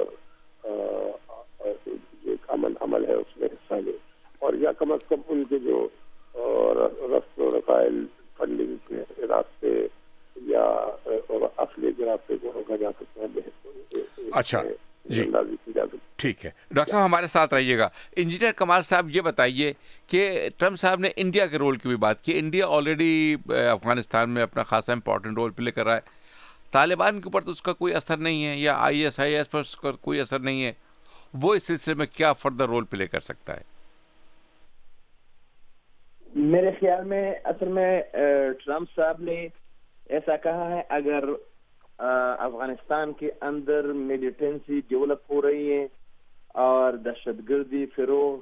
جو ایک امن عمل ہے اس میں حصہ لے, اور یا کم از کم ان کے جو رسم و رسائل فنڈنگ کے راستے یا اصلی کے راستے کو روکا جا سکتا ہے. اچھا جی ٹھیک ہے. ڈاکٹر صاحب ہمارے ساتھ رہیے گا. انجینئر کمال صاحب یہ بتائیے کہ ٹرمپ صاحب نے انڈیا کے رول کی بھی بات کی. انڈیا آلریڈی افغانستان میں اپنا خاصا امپورٹنٹ رول پلے کر رہا ہے. طالبان کے اوپر تو اس کا کوئی اثر نہیں ہے یا آئی ایس آئی ایس پر اس کا کوئی اثر نہیں ہے, وہ اس سلسلے میں کیا فردر رول پلے کر سکتا ہے؟ میرے خیال میں اصل میں ٹرمپ صاحب نے ایسا کہا ہے اگر افغانستان کے اندر ملیٹنسی ڈیولپ ہو رہی ہے اور دہشت گردی فروغ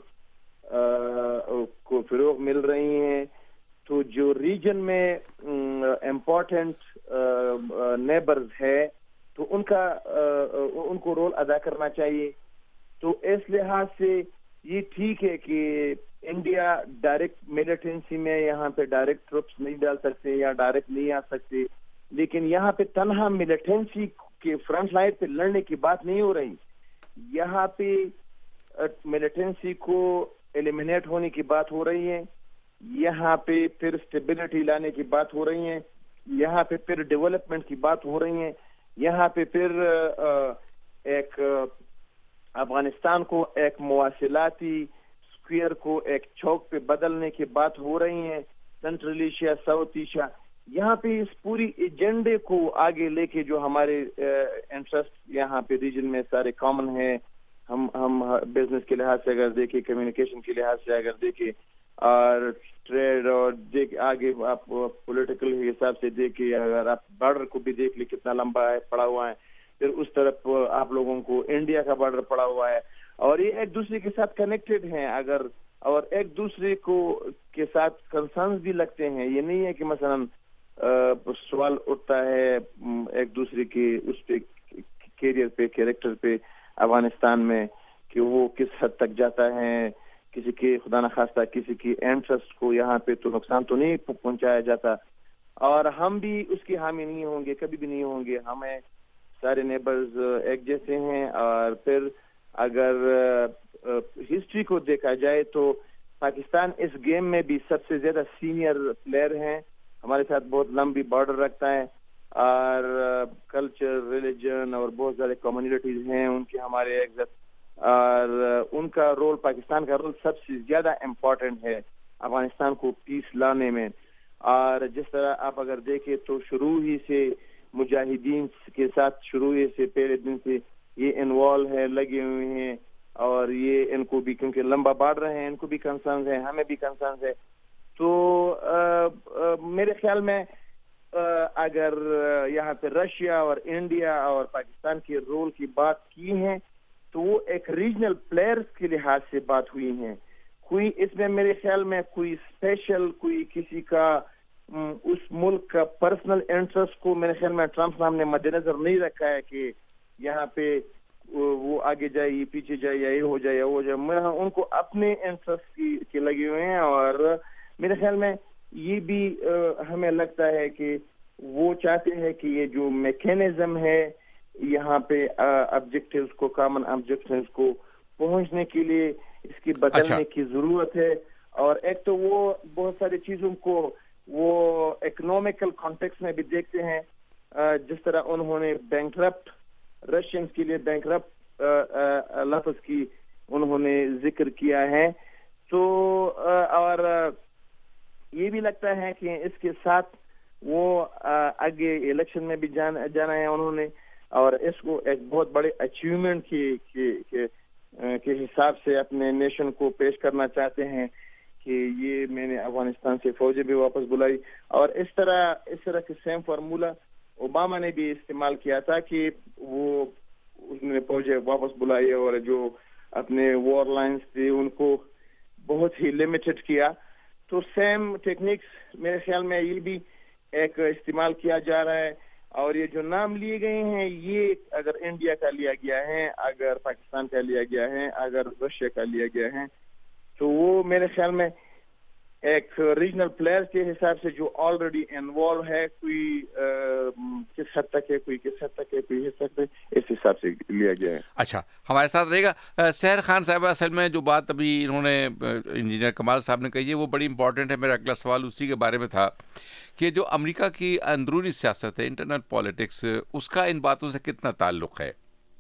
کو فروغ مل رہی ہیں تو جو ریجن میں امپورٹنٹ نیبرز ہے تو ان کا ان کو رول ادا کرنا چاہیے. تو اس لحاظ سے یہ ٹھیک ہے کہ انڈیا ڈائریکٹ ملیٹنسی میں یہاں پہ ڈائریکٹ ٹروپس نہیں ڈال سکتے یا ڈائریکٹ نہیں آ سکتے, لیکن یہاں پہ تنہا ملیٹنسی کے فرنٹ لائن پہ لڑنے کی بات نہیں ہو رہی. یہاں پہ ملیٹنسی کو ایلیمینیٹ ہونے کی بات ہو رہی ہے, یہاں پہ پھر اسٹیبلٹی لانے کی بات ہو رہی ہے, یہاں پہ پھر ڈیولپمنٹ کی بات ہو رہی ہے, یہاں پہ پھر ایک افغانستان کو ایک مواصلاتی اسکوئر کو ایک چوک پہ بدلنے کی بات ہو رہی ہے, سینٹرل ایشیا, ساؤتھ ایشیا. یہاں پہ اس پوری ایجنڈے کو آگے لے کے جو ہمارے انٹرسٹ یہاں پہ ریجن میں سارے کامن ہیں, ہم ہم بزنس کے لحاظ سے اگر دیکھیں, کمیونیکیشن کے لحاظ سے اگر دیکھیں, اور ٹریڈ اور دیکھ آگے آپ پولیٹیکل حساب سے دیکھیں, اگر آپ بارڈر کو بھی دیکھ لیں کتنا لمبا ہے پڑا ہوا ہے, پھر اس طرف آپ لوگوں کو انڈیا کا بارڈر پڑا ہوا ہے, اور یہ ایک دوسرے کے ساتھ کنیکٹڈ ہیں اگر, اور ایک دوسرے کو کے ساتھ کنسرنز بھی لگتے ہیں. یہ نہیں ہے کہ مثلا سوال اٹھتا ہے ایک دوسرے کے اس پہ کیریئر پہ, کیریکٹر پہ افغانستان میں کہ وہ کس حد تک جاتا ہے, کسی کے خدا نخواستہ کسی کی انٹرسٹ کو یہاں پہ تو نقصان تو نہیں پہنچایا جاتا, اور ہم بھی اس کے حامی نہیں ہوں گے, کبھی بھی نہیں ہوں گے. ہمیں سارے نیبرز ایک جیسے ہیں, اور پھر اگر ہسٹری کو دیکھا جائے تو پاکستان اس گیم میں بھی سب سے زیادہ سینئر پلیئر ہیں, ہمارے ساتھ بہت لمبی بارڈر رکھتا ہے, اور کلچر, ریلیجن اور بہت سارے کمیونٹیز ہیں ان کے ہمارے ایک ساتھ, اور ان کا رول, پاکستان کا رول سب سے زیادہ امپورٹنٹ ہے افغانستان کو پیس لانے میں. اور جس طرح آپ اگر دیکھیں تو شروع ہی سے مجاہدین کے ساتھ شروع ہی سے پہلے دن سے یہ انوالو ہے, لگے ہوئے ہیں, اور یہ ان کو بھی کیونکہ لمبا بڑھ رہے ہیں, ان کو بھی کنسرنز ہیں, ہمیں بھی کنسرنز ہے. تو آ, آ, میرے خیال میں آ, اگر یہاں پہ رشیا اور انڈیا اور پاکستان کے رول کی بات کی ہے تو وہ ایک ریجنل پلیئرز کے لحاظ سے بات ہوئی ہیں. کوئی اس میں میرے خیال میں کوئی اسپیشل, کوئی کسی کا اس ملک کا پرسنل انٹرسٹ کو میرے خیال میں ٹرمپ صاحب نے مد نظر نہیں رکھا ہے کہ یہاں پہ وہ آگے جائے, یہ پیچھے جائے, یا یہ ہو جائے یا وہ ہو جائے. ان کو اپنے انٹرسٹ کے لگے ہوئے ہیں, اور میرے خیال میں یہ بھی ہمیں لگتا ہے کہ وہ چاہتے ہیں کہ یہ جو میکینزم ہے یہاں پہ آبجیکٹیوز کو, کامن آبجیکٹیوز کو پہنچنے کے لیے اس کی بدلنے کی ضرورت ہے. اور ایک تو وہ بہت ساری چیزوں کو وہ اکنامیکل کانٹیکس میں بھی دیکھتے ہیں, جس طرح انہوں نے بینکرپٹ رشینز کے لیے بینکرپٹ لفظ کی انہوں نے ذکر کیا ہے. تو اور یہ بھی لگتا ہے کہ اس کے ساتھ وہ آگے الیکشن میں بھی جان جانا ہے انہوں نے, اور اس کو ایک بہت بڑے اچیومنٹ کی کے حساب سے اپنے نیشن کو پیش کرنا چاہتے ہیں کہ یہ میں نے افغانستان سے فوجیں بھی واپس بلائی. اور اس طرح اس طرح کے سیم فارمولا اوباما نے بھی استعمال کیا تھا کہ وہ اس نے فوجیں واپس بلائی اور جو اپنے وار لائنز تھے ان کو بہت ہی لمیٹڈ کیا. تو سیم ٹیکنیکس میرے خیال میں یہ بھی ایک استعمال کیا جا رہا ہے. اور یہ جو نام لیے گئے ہیں یہ اگر انڈیا کا لیا گیا ہے, اگر پاکستان کا لیا گیا ہے, اگر رشیا کا لیا گیا ہے, تو وہ میرے خیال میں ایک ریجنل پلیئر کے حساب سے جو آلریڈی انوالو ہے, کوئی کس حد تک ہے, کوئی کس حد تک ہے, کوئی حد تک ہے, اس حساب سے لیا گیا ہے. اچھا, ہمارے ساتھ رہے گا سحر خان صاحبہ. اصل میں جو بات ابھی انہوں نے انجینئر کمال صاحب نے کہی ہے وہ بڑی امپورٹنٹ ہے. میرا اگلا سوال اسی کے بارے میں تھا کہ جو امریکہ کی اندرونی سیاست ہے, انٹرنل پالیٹکس, اس کا ان باتوں سے کتنا تعلق ہے؟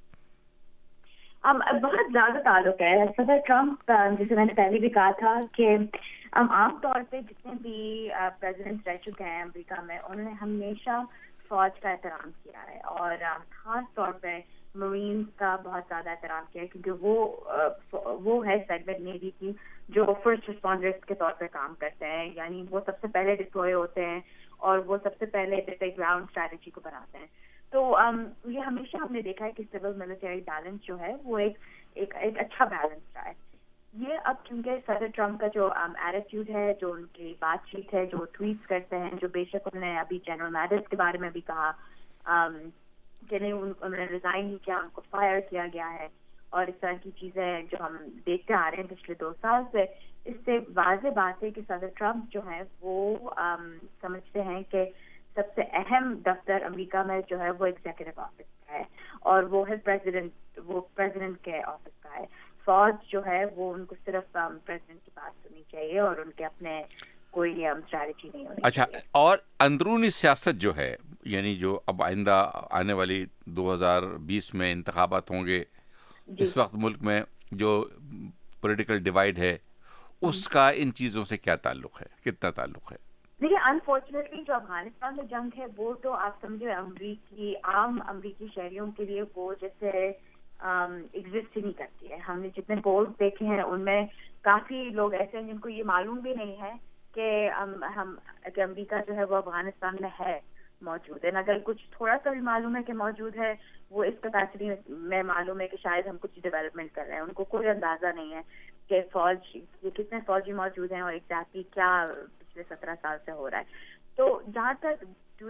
بہت زیادہ تعلق ہے. صدر ٹرمپ, جسے میں نے پہلے بھی کہا تھا کہ عام طور پہ جتنے بھی پریزیڈنٹ رہ چکے ہیں امریکہ میں, انہوں نے ہمیشہ فوج کا احترام کیا ہے, اور خاص طور پہ مرینز کا بہت زیادہ احترام کیا ہے, کیونکہ وہ وہ ہے سیگمنٹ نیوی کی جو فرسٹ رسپونڈرز کے طور پہ کام کرتے ہیں. یعنی وہ سب سے پہلے ڈپلوئے ہوتے ہیں اور وہ سب سے پہلے گراؤنڈ اسٹریٹجی کو بناتے ہیں. تو یہ ہمیشہ ہم نے دیکھا ہے کہ سول ملٹری بیلنس جو ہے وہ ایک ایک ایک اچھا بیلنس رہا ہے. یہ اب چونکہ صدر ٹرمپ کا جو ایٹیٹیوڈ ہے, جو ان کی بات چیت ہے, جو ٹویٹس کرتے ہیں, جو بے شک انہوں نے ابھی جنرل میڈس کے بارے میں بھی کہا کہ نہیں انہوں نے ریزائن نہیں کیا, ان کو فائر کیا گیا ہے, اور اس طرح کی چیزیں جو ہم دیکھتے آ رہے ہیں پچھلے دو سال سے, اس سے واضح بات ہے کہ صدر ٹرمپ جو ہے وہ سمجھتے ہیں کہ سب سے اہم دفتر امریکہ میں جو ہے وہ ایگزیکٹو آفس کا ہے, اور وہ ہے پریزیڈنٹ وہ پریزیڈنٹ کے آفس کا ہے. فوج جو ہے وہ ان کو صرف پریزیڈنٹ کی بات سننی چاہیے, اور ان کے اپنے کوئی اسٹریٹجی نہیں ہونی اچھا چاہیے. اور اندرونی سیاست جو ہے, یعنی جو اب آئندہ آنے والی دو ہزار بیس میں انتخابات ہوں گے, جی. اس وقت ملک میں جو پولیٹیکل ڈیوائڈ ہے اس کا ان چیزوں سے کیا تعلق ہے, کتنا تعلق ہے؟ دیکھیے, انفارچونیٹلی جو افغانستان میں جنگ ہے وہ تو آپ سمجھے امریکی عام امریکی شہریوں کے لیے وہ جیسے ایگزسٹ ہی نہیں کرتی ہے. ہم نے جتنے پولز دیکھے ہیں ان میں کافی لوگ ایسے ہیں جن کو یہ معلوم بھی نہیں ہے کہ ہم کہ امریکہ جو ہے وہ افغانستان میں ہے موجود ہے. اگر کچھ تھوڑا سا بھی معلوم ہے کہ موجود ہے, وہ اس کیپیسٹی میں معلوم ہے کہ شاید ہم کچھ ڈیولپمنٹ کر رہے ہیں. ان کو کوئی اندازہ نہیں ہے کہ فوج یہ کتنے فوجی موجود ہیں اور ایگزیکٹلی کیا پچھلے سترہ سال سے ہو رہا ہے. تو جہاں تک دو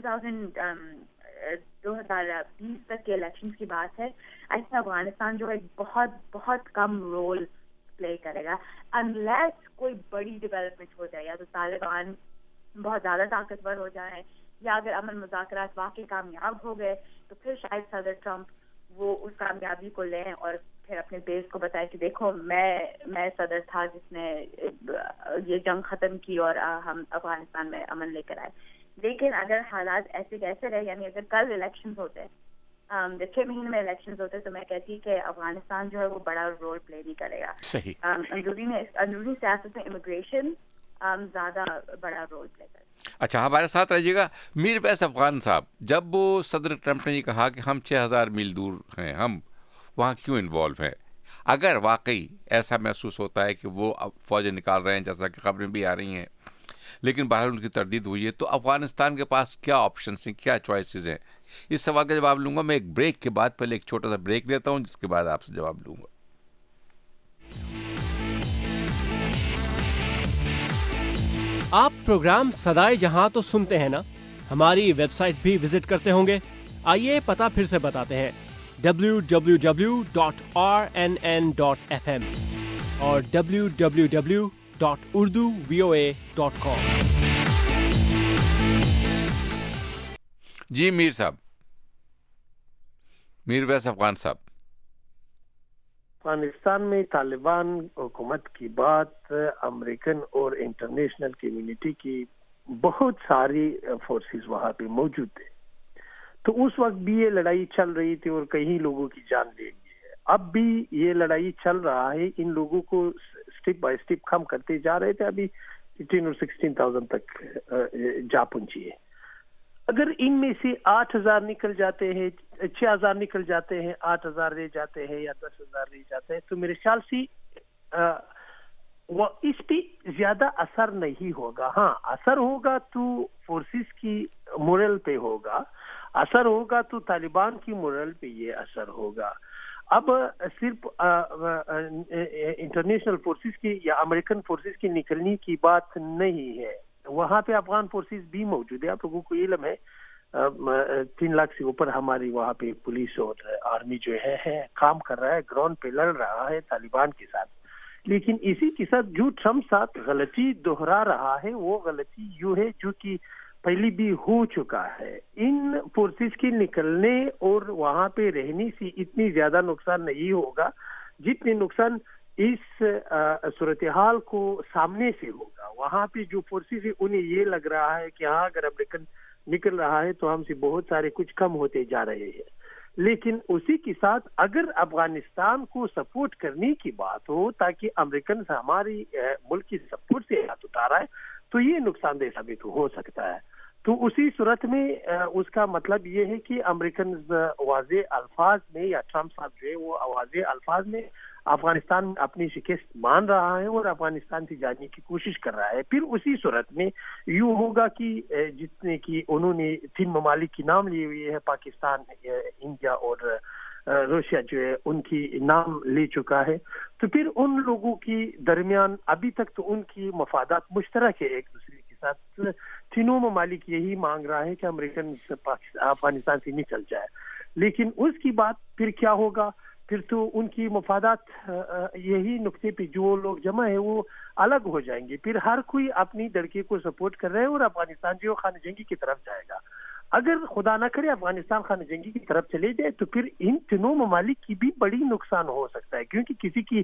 ہزار بیس تک کے الیکشن کی بات ہے, ایسا افغانستان جو ہے بہت بہت کم رول پلے کرے گا انلیس کوئی بڑی ڈیولپمنٹ ہو جائے, یا تو طالبان بہت زیادہ طاقتور ہو جائے, یا اگر امن مذاکرات واقعی کامیاب ہو گئے تو پھر شاید صدر ٹرمپ وہ اس کامیابی کو لیں اور پھر اپنے بیس کو بتایا کہ دیکھو میں میں صدر تھا جس نے یہ جنگ ختم کی اور ہم افغانستان میں امن لے کر آئے. لیکن اگر حالات ایسے کیسے رہے, یعنی اگر کل الیکشنز ہوتے جب چھ مہینے میں الیکشنز ہوتے تو میں کہتی کہ افغانستان جو ہے وہ بڑا رول پلے نہیں کرے گا. صحیح. اندرونی میں اندرونی سیاست میں امیگریشن زیادہ بڑا رول پلے کرے. اچھا, ہمارے ساتھ رہیے گا میر ویس افغان صاحب. جب وہ صدر ٹرمپ نے یہ کہا کہ ہم چھ ہزار میل دور ہیں, ہم وہاں کیوں انوالو ہیں, اگر واقعی ایسا محسوس ہوتا ہے کہ وہ فوجیں نکال رہے ہیں جیسا کہ خبریں بھی آ رہی ہیں, لیکن بہرحال ان کی تردید ہوئی ہے, تو افغانستان کے پاس کیا آپشنس ہیں, کیا چوائسیز ہیں؟ اس سوال کا جواب لوں گا میں ایک بریک کے بعد. پہلے ایک چھوٹا سا بریک لیتا ہوں, جس کے بعد آپ سے جواب لوں گا. آپ پروگرام صدائے جہاں تو سنتے ہیں نا, ہماری ویب سائٹ بھی وزٹ کرتے ہوں گے. آئیے پتہ پھر سے بتاتے ہیں, W W W dot R N N dot F M اور W W W dot Urdu V O A dot com. جی میر صاحب, میر ویس افغان صاحب. افغانستان میں طالبان حکومت کی بات امریکن اور انٹرنیشنل کمیونٹی کی بہت ساری فورسز وہاں پہ موجود تھے, تو اس وقت بھی یہ لڑائی چل رہی تھی اور کئی لوگوں کی جان لے لی ہے. اب بھی یہ لڑائی چل رہا ہے, ان لوگوں کو اسٹیپ بائی اسٹیپ کم کرتے جا رہے تھے, ابھی ففٹین اور سکسٹین تھاؤزینڈ تک جا پہنچی ہے. اگر ان میں سے آٹھ ہزار نکل جاتے ہیں, چھ ہزار نکل جاتے ہیں, آٹھ ہزار رہ جاتے ہیں یا دس ہزار رہ جاتے ہیں, تو میرے خیال سے وہ اس پہ زیادہ اثر نہیں ہوگا. ہاں اثر ہوگا تو فورسز کی مورل پہ ہوگا, اثر ہوگا تو طالبان کی مورل پہ یہ اثر ہوگا. اب صرف انٹرنیشنل فورسز کی یا امریکن فورسز کی نکلنے کی بات نہیں ہے, وہاں پہ افغان فورسز بھی موجود ہے. آپ لوگوں کو علم ہے تین لاکھ سے اوپر ہماری وہاں پہ پولیس اور آرمی جو ہے, ہے کام کر رہا ہے, گراؤنڈ پہ لڑ رہا ہے طالبان کے ساتھ. لیکن اسی کے ساتھ جو ٹرمپ ساتھ غلطی دہرا رہا ہے وہ غلطی یوں ہے جو کہ پہلی بھی ہو چکا ہے. ان فورسز کے نکلنے اور وہاں پہ رہنے سے اتنی زیادہ نقصان نہیں ہوگا جتنے نقصان اس صورتحال کو سامنے سے ہوگا. وہاں پہ جو فورسز ہے انہیں یہ لگ رہا ہے کہ ہاں اگر امریکن نکل رہا ہے تو ہم سے بہت سارے کچھ کم ہوتے جا رہے ہیں. لیکن اسی کے ساتھ اگر افغانستان کو سپورٹ کرنے کی بات ہو تاکہ امریکن ہماری ملک کی سپورٹ سے ہاتھ اٹھا رہا ہے تو یہ نقصان دہ ثابت ہو سکتا ہے. تو اسی صورت میں اس کا مطلب یہ ہے کہ امریکن واضح الفاظ میں یا ٹرمپ صاحب جو ہے وہ واضح الفاظ میں افغانستان اپنی شکست مان رہا ہے اور افغانستان سے جانے کی کوشش کر رہا ہے. پھر اسی صورت میں یوں ہوگا کہ جتنے کی انہوں نے تین ممالک کی نام لیے ہوئے ہے, پاکستان, انڈیا اور روشیا جو ہے ان کی نام لے چکا ہے, تو پھر ان لوگوں کی درمیان ابھی تک تو ان کی مفادات مشترک ہے ایک دوسرے کے ساتھ. تینوں ممالک یہی مانگ رہا ہے کہ امریکن افغانستان سے نکل جائے. لیکن اس کی بات پھر کیا ہوگا, پھر تو ان کی مفادات یہی نقطے پہ جو لوگ جمع ہے وہ الگ ہو جائیں گے. پھر ہر کوئی اپنی لڑکے کو سپورٹ کر رہے ہیں اور افغانستان جو خانہ جنگی کی طرف جائے گا. اگر خدا نہ کرے افغانستان خانہ جنگی کی طرف چلے جائے تو پھر ان تینوں ممالک کی بھی بڑی نقصان ہو سکتا ہے, کیونکہ کسی کی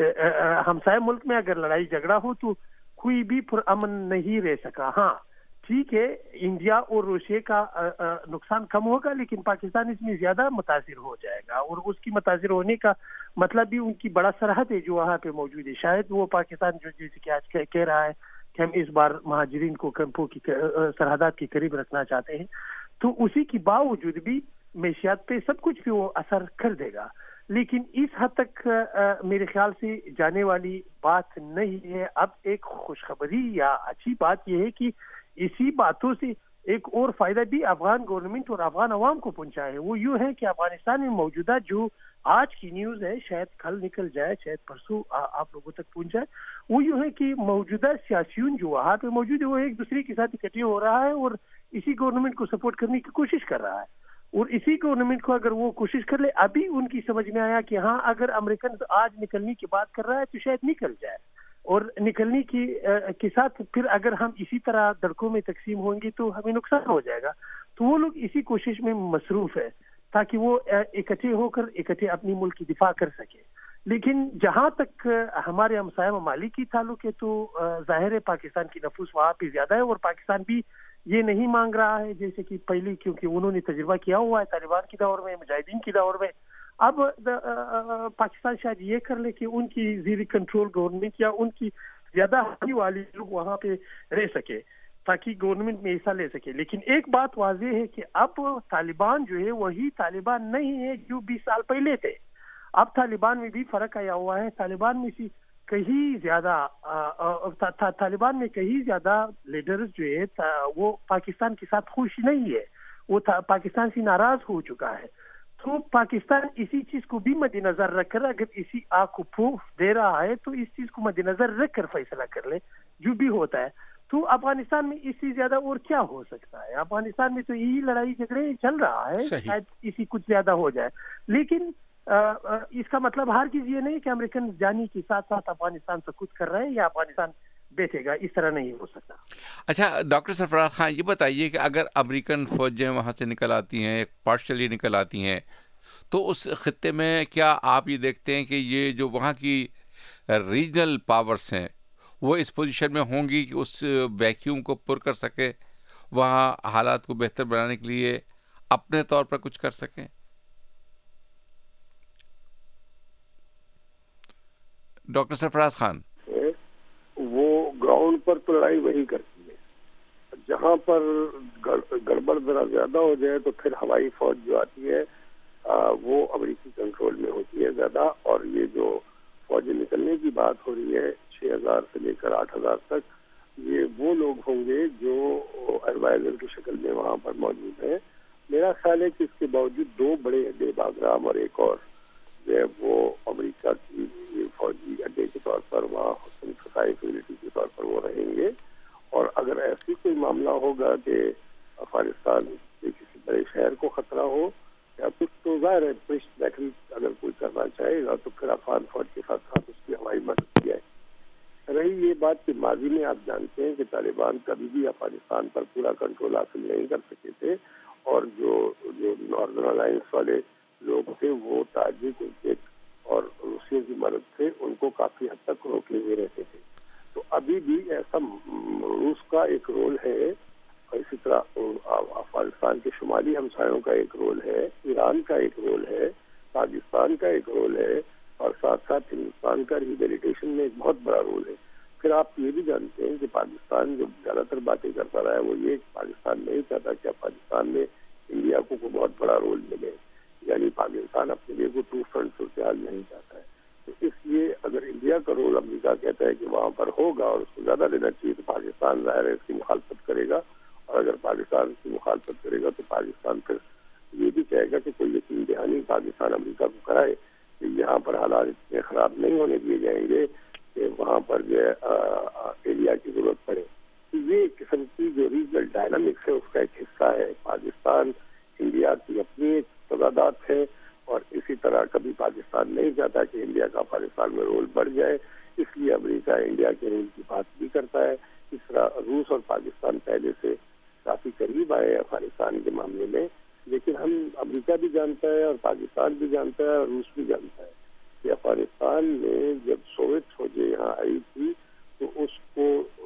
ہمسائے ملک میں اگر لڑائی جھگڑا ہو تو کوئی بھی پرامن نہیں رہ سکا. ہاں ٹھیک ہے انڈیا اور روسیہ کا نقصان کم ہوگا لیکن پاکستان اس میں زیادہ متاثر ہو جائے گا, اور اس کی متاثر ہونے کا مطلب بھی ان کی بڑا سرحد ہے جو وہاں پہ موجود ہے. شاید وہ پاکستان جو جیسے کہ آج کہہ رہا ہے کہ ہم اس بار مہاجرین کو کیمپوں کی سرحدات کے قریب رکھنا چاہتے ہیں, تو اسی کے باوجود بھی معیشت پہ سب کچھ بھی وہ اثر کر دے گا. لیکن اس حد تک میرے خیال سے جانے والی بات نہیں ہے. اب ایک خوشخبری یا اچھی بات یہ ہے کہ اسی باتوں سے ایک اور فائدہ بھی افغان گورنمنٹ اور افغان عوام کو پہنچا ہے. وہ یوں ہے کہ افغانستان میں موجودہ جو آج کی نیوز ہے, شاید کل نکل جائے, شاید پرسوں آپ لوگوں تک پہنچ جائے, وہ یوں ہے کہ موجودہ سیاسیون جو وہاں پہ موجود ہے وہ ایک دوسرے کے ساتھ اکٹھے ہو رہا ہے اور اسی گورنمنٹ کو سپورٹ کرنے کی کوشش کر رہا ہے. اور اسی گورنمنٹ کو اگر وہ کوشش کر لے, ابھی ان کی سمجھ میں آیا کہ ہاں اگر امریکن آج نکلنے کی بات کر رہا ہے تو شاید نکل جائے, اور نکلنے کی کے ساتھ پھر اگر ہم اسی طرح دڑکوں میں تقسیم ہوں گے تو ہمیں نقصان ہو جائے گا. تو وہ لوگ اسی کوشش میں مصروف ہے. ताकि वो इकट्ठे होकर इकट्ठे अपनी मुल्क की दिफा कर सके। लेकिन जहाँ तक हमारे हमसाया ममालिक की ताल्लुक है तो जाहिर है पाकिस्तान की नफूस वहाँ पे ज़्यादा है, और पाकिस्तान भी ये नहीं मांग रहा है जैसे कि पहले, क्योंकि उन्होंने तजुर्बा किया हुआ है तालिबान के दौर में, मुजाहिदीन के दौर में। अब पाकिस्तान शायद ये कर ले कि उनकी ज़ीरो कंट्रोल गवर्नमेंट या उनकी ज़्यादा हावी वाले लोग वहाँ पे रह सके ताकि गवर्नमेंट में हिस्सा ले सके। लेकिन एक बात वाज़ेह है कि अब तालिबान जो है वही तालिबान नहीं है जो बीस साल पहले थे। अब तालिबान में भी फ़र्क आया हुआ है। तालिबान में सी कहीं ज़्यादा था, था, तालिबान में कहीं ज़्यादा लीडर्स जो है वो पाकिस्तान के साथ खुश नहीं है, वो पाकिस्तान से नाराज़ हो चुका है। तो पाकिस्तान इसी चीज़ को भी मद्देनज़र रखकर अगर इसी आग को प्रूफ दे रहा है तो इस चीज़ को मद्देनज़र रख कर फैसला कर ले जो भी होता है। तो अफगानिस्तान में इससे ज़्यादा और क्या हो सकता है? अफगानिस्तान में तो यही लड़ाई झगड़े चल रहा है, शायद इसी कुछ ज़्यादा हो जाए। लेकिन आ, आ, इसका मतलब हर चीज़ ये नहीं कि अमेरिकन जाने के साथ साथ अफगानिस्तान से कुछ कर रहे हैं या अफगानिस्तान बैठेगा, इस तरह नहीं हो सकता। अच्छा डॉक्टर सरफराज खान, ये बताइए कि अगर अमेरिकन फौजें वहाँ से निकल आती हैं, पार्शली निकल आती हैं, तो उस खत्ते में क्या आप ये देखते हैं कि ये जो वहाँ की रीजनल पावर्स हैं वो इस पोजीशन में होंगी कि उस वैक्यूम को पुर कर सके, वहाँ हालात को बेहतर बनाने के लिए अपने तौर पर कुछ कर सकें? डॉक्टर सरफराज खान, वो ग्राउंड पर तो लड़ाई वही करती है, जहाँ पर गड़बड़ जरा ज्यादा हो जाए तो फिर हवाई फौज जो आती है आ, वो अमेरिकी कंट्रोल में होती है ज्यादा। और ये जो फौजें निकलने की बात हो रही है छह हजार से लेकर आठ हजार तक, ये वो लोग होंगे जो एडवाइजर की शक्ल में वहाँ पर मौजूद हैं। मेरा ख्याल है कि इसके बावजूद दो बड़े अड्डे, बागराम और एक और जो है वो अमेरिका की फौजी अड्डे के तौर पर वहाँ फैसिलिटी के तौर पर वो रहेंगे। और अगर ऐसी कोई मामला होगा कि अफगानिस्तान के किसी बड़े शहर को खतरा हो या कुछ, तो जाहिर है पृष्ठ बैठल अगर कोई करना चाहेगा तो फिर अफगान फौज के साथ साथ उसकी हवाई मदद की जाए। रही ये बात कि माजी में आप जानते हैं कि तालिबान कभी भी अफगानिस्तान पर पूरा कंट्रोल हासिल नहीं कर सके थे, और जो जो नॉर्दर्न अलायंस वाले लोग थे वो ताजिक, उज़्बेक और रूसियों की मदद से उनको काफी हद तक रोके हुए रहते थे। तो अभी भी ऐसा रूस का एक रोल है, और इसी तरह अफगानिस्तान के शुमाली हमसायों का एक रोल है, ईरान का एक रोल है, पाकिस्तान का एक रोल है, और साथ साथ हिंदुस्तान का रिहेबिलिटेशन में एक बहुत बड़ा रोल है। फिर आप ये भी जानते हैं कि पाकिस्तान जो ज़्यादातर बातें करता रहा है वो ये पाकिस्तान नहीं चाहता कि अफगानिस्तान में इंडिया को कोई बहुत बड़ा रोल मिले, यानी पाकिस्तान अपने लिए को टू फ्रंट सूरत नहीं चाहता है। तो इसलिए अगर इंडिया का रोल अमेरिका कहता है कि वहाँ पर होगा और उसको ज़्यादा लेना चाहिए तो पाकिस्तान ज़ाहिर है इसकी मुखालफत करेगा, और अगर पाकिस्तान इसकी मुखालफत करेगा तो पाकिस्तान फिर ये भी कहेगा कि कोई यकीन दहानी पाकिस्तान अमेरिका को कराए कि यहाँ पर हालात इतने ख़राब नहीं होने दिए जाएंगे कि वहाँ पर जो एरिया की ज़रूरत पड़े। तो ये किस्म की जो रीजनल डायनामिक्स है उसका एक हिस्सा है। पाकिस्तान इंडिया की अपनी एक तजादात है, और इसी तरह कभी पाकिस्तान नहीं चाहता कि इंडिया का अफगानिस्तान में रोल बढ़ जाए, इसलिए अमेरिका इंडिया के रोल की बात भी करता है। इस तरह रूस और पाकिस्तान पहले से काफ़ी करीब आए अफगानिस्तान के मामले में, लेकिन हम अमेरिका भी जानता है और पाकिस्तान भी जानता है और रूस भी जानता है कि अफगानिस्तान में जब सोवियत फौजें यहाँ आई थी तो उसको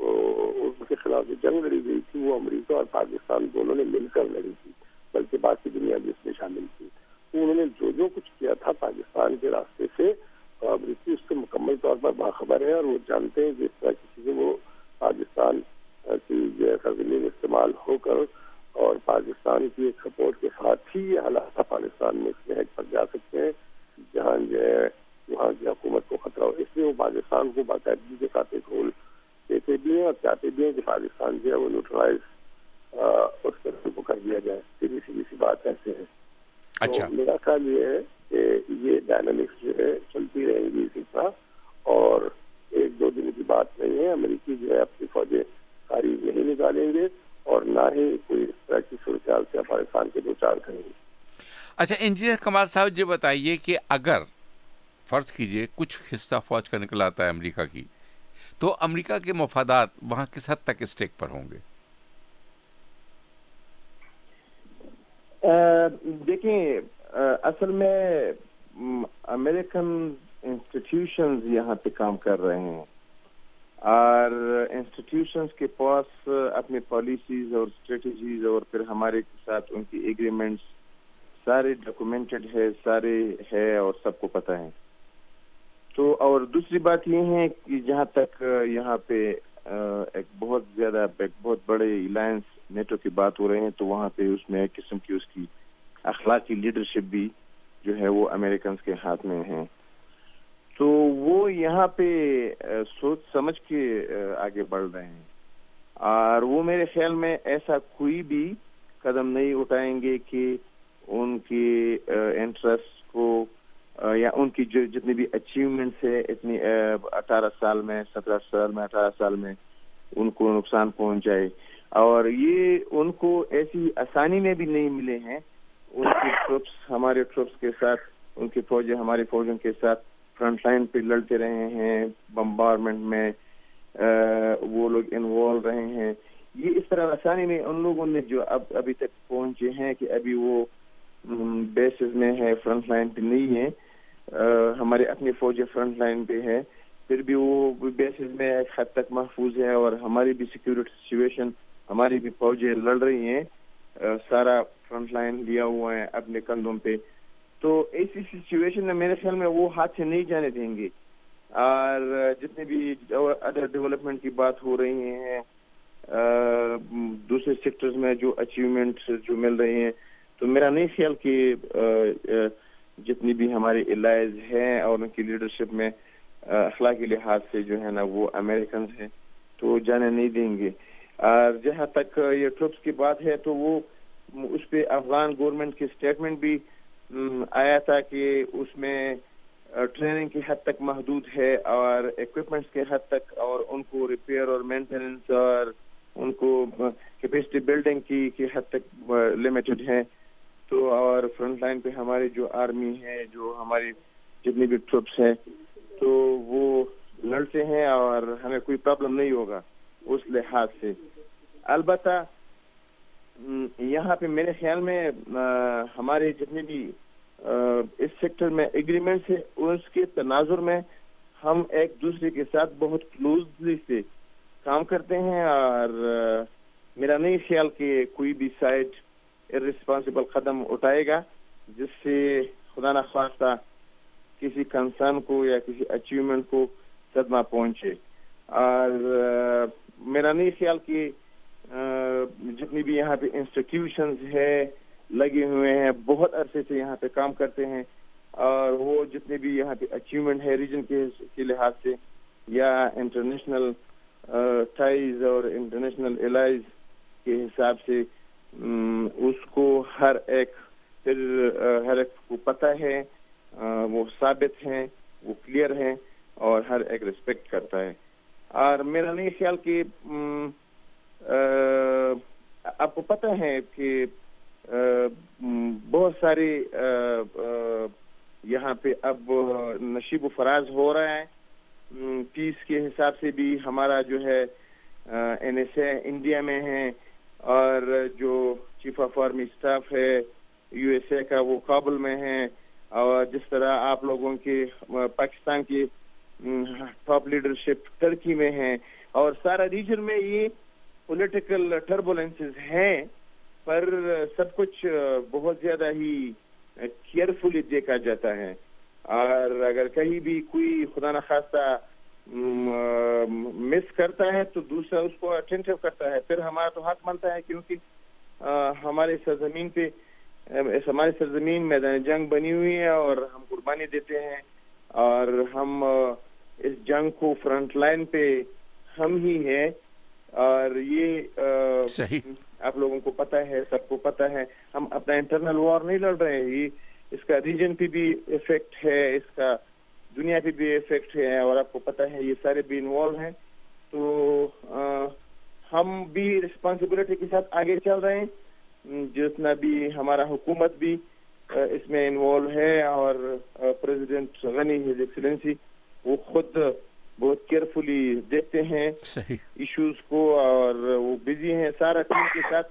उसके खिलाफ जो जंग लड़ी गई थी वो अमेरिका और पाकिस्तान दोनों ने मिलकर लड़ी थी, बल्कि बाकी दुनिया भी इसमें शामिल थी। तो उन्होंने जो जो कुछ किया था पाकिस्तान के रास्ते से, तो अमेरिकी उससे मुकम्मल तौर पर बाखबर है, और वो जानते हैं कि इस तरह की चीज़ें वो पाकिस्तान की जो है सरजमीन इस्तेमाल होकर और पाकिस्तान की एक सपोर्ट के साथ ही ये हालात अफगानिस्तान में इसमें हैक पर जा सकते हैं जहाँ जो है वहाँ की हुकूमत को खतरा हो। इसलिए वो पाकिस्तान को बाकायदगी के साथ एक रोल देते भी हैं और चाहते भी हैं कि पाकिस्तान जो है वो न्यूट्रलाइज उस तरह को कर दिया जाए। सीधी सीधी सी बात ऐसे है। अच्छा। तो मेरा ख्याल ये है कि ये डायनामिक्स जो है चलती रहेंगी इसी तरह, और एक दो दिन की बात नहीं है। अमेरिकी जो है अपनी फौजें सारी नहीं निकालेंगे और ना ही कोई इस तरह की सूरत से अफगानिस्तान के दो चार करेंगे। अच्छा इंजीनियर कमाल साहब ये बताइए कि अगर फर्ज कीजिए कुछ हिस्सा फौज का निकल आता है अमेरिका की, तो अमेरिका के मफादात वहाँ किस हद तक स्टेक पर होंगे? دیکھیں اصل میں امریکن انسٹیٹیوشنز یہاں پہ کام کر رہے ہیں اور انسٹیٹیوشنز کے پاس اپنی پالیسیز اور اسٹریٹجیز اور پھر ہمارے ساتھ ان کی ایگریمنٹس سارے ڈاکومنٹڈ ہے، سارے ہے اور سب کو پتہ ہے. تو اور دوسری بات یہ ہے کہ جہاں تک یہاں پہ ایک بہت زیادہ ایک بہت بڑے الائنس نیٹو کی بات ہو رہے ہیں، تو وہاں پہ اس میں ایک قسم کی اس کی اخلاقی لیڈرشپ بھی جو ہے وہ امریکنز کے ہاتھ میں ہے. تو وہ یہاں پہ سوچ سمجھ کے آگے بڑھ رہے ہیں اور وہ میرے خیال میں ایسا کوئی بھی قدم نہیں اٹھائیں گے کہ ان کی انٹرسٹ کو یا ان کی جو جتنی بھی اچیومنٹس ہے اتنی اٹھارہ سال میں سترہ سال میں اٹھارہ سال میں ان کو نقصان پہنچ جائے. اور یہ ان کو ایسی آسانی میں بھی نہیں ملے ہیں. ان کی ٹروپس ہمارے ٹروپس کے ساتھ، ان کی فوجیں ہماری فوجوں کے ساتھ فرنٹ لائن پہ لڑتے رہے ہیں، بمبارمنٹ میں وہ لوگ انوالو رہے ہیں. یہ اس طرح آسانی میں ان لوگوں نے جو اب ابھی تک پہنچے ہیں کہ ابھی وہ بیسز میں ہے، فرنٹ لائن پہ نہیں ہے. ہمارے اپنی فوجیں فرنٹ لائن پہ ہے، پھر بھی وہ بیسز میں ایک حد تک محفوظ ہے اور ہماری بھی سیکورٹی سچویشن، ہماری بھی فوجیں لڑ رہی ہیں، سارا فرنٹ لائن لیا ہوا ہے اپنے کندھوں پہ. تو ایسی سچویشن میں میرے خیال میں وہ ہاتھ سے نہیں جانے دیں گے. اور جتنے بھی ادر ڈیولپمنٹ کی بات ہو رہی ہیں دوسرے سیکٹرز میں جو اچیومنٹ جو مل رہی ہیں، تو میرا نہیں خیال کہ جتنی بھی ہمارے الائز ہیں اور ان کی لیڈرشپ میں اخلاقی لحاظ سے جو ہے نا وہ امریکنز ہیں تو جانے نہیں دیں گے. اور جہاں تک یہ ٹروپس کی بات ہے تو وہ اس پہ افغان گورنمنٹ کی اسٹیٹمنٹ بھی آیا تھا کہ اس میں ٹریننگ کی حد تک محدود ہے اور ایکوپمنٹس کے حد تک، اور ان کو ریپیئر اور مینٹیننس اور ان کو کیپیسٹی بلڈنگ کی کی حد تک لمیٹڈ ہے. تو اور فرنٹ لائن پہ ہماری جو آرمی ہے، جو ہماری جتنی بھی ٹروپس ہیں، تو وہ لڑتے ہیں اور ہمیں کوئی پرابلم نہیں ہوگا اس لحاظ سے. البتہ یہاں پہ میرے خیال میں ہمارے جتنے بھی اس سیکٹر میں ایگریمنٹس ہے اس کے تناظر میں ہم ایک دوسرے کے ساتھ بہت کلوزلی سے کام کرتے ہیں اور میرا نہیں خیال کہ کوئی بھی سائڈ ارسپانسبل قدم اٹھائے گا جس سے خدا نخواستہ کسی کنسرن کو یا کسی اچیومنٹ کو صدمہ پہنچے. اور میرا نہیں خیال کہ جتنی بھی یہاں پہ انسٹیٹیوشنز ہے لگے ہوئے ہیں، بہت عرصے سے یہاں پہ کام کرتے ہیں، اور وہ جتنے بھی یہاں پہ اچیومنٹ ہے ریجن کے کے لحاظ سے یا انٹرنیشنل ٹائز اور انٹرنیشنل الائز کے حساب سے اس کو ہر ایک پھر ہر ایک کو پتہ ہے، وہ ثابت ہیں، وہ کلیئر ہیں اور ہر ایک ریسپیکٹ کرتا ہے. اور میرا نہیں خیال کہ آپ کو پتہ ہے کہ بہت سارے یہاں پہ اب نشیب و فراز ہو رہا ہے. پیس کے حساب سے بھی ہمارا جو ہے این ایس اے انڈیا میں ہے اور جو چیف آف آرمی اسٹاف ہے یو ایس اے کا وہ کابل میں ہے، اور جس طرح آپ لوگوں کے پاکستان کی ٹاپ لیڈرشپ ترکی میں ہے، اور سارا ریجن میں یہ پولیٹیکل ٹربولنسز ہیں، پر سب کچھ بہت زیادہ ہی کیئرفلی دیکھا جاتا ہے. اور اگر کہیں بھی کوئی خدا نخواستہ مس کرتا ہے تو دوسرا اس کو اٹینٹو کرتا ہے. پھر ہمارا تو حق بنتا ہے کیونکہ ہمارے سرزمین پہ ہماری سرزمین میدان جنگ بنی ہوئی ہے اور ہم قربانی دیتے ہیں، اور ہم اس جنگ کو فرنٹ لائن پہ ہم ہی ہیں. اور یہ صحیح آپ لوگوں کو پتہ ہے، سب کو پتہ ہے، ہم اپنا انٹرنل وار نہیں لڑ رہے ہیں. اس کا ریجن پہ بھی افیکٹ ہے، اس کا دنیا پہ بھی افیکٹ ہے، اور آپ کو پتہ ہے یہ سارے بھی انوالو ہیں. تو ہم بھی رسپانسبلٹی کے ساتھ آگے چل رہے ہیں. جتنا بھی ہمارا حکومت بھی اس میں انوالو ہے، اور پریزیڈنٹ غنی ہز ایکسیلنسی وہ خود بہت کیئرفلی دیکھتے ہیں ایشوز کو، اور وہ بزی ہیں سارا ٹیم کے ساتھ.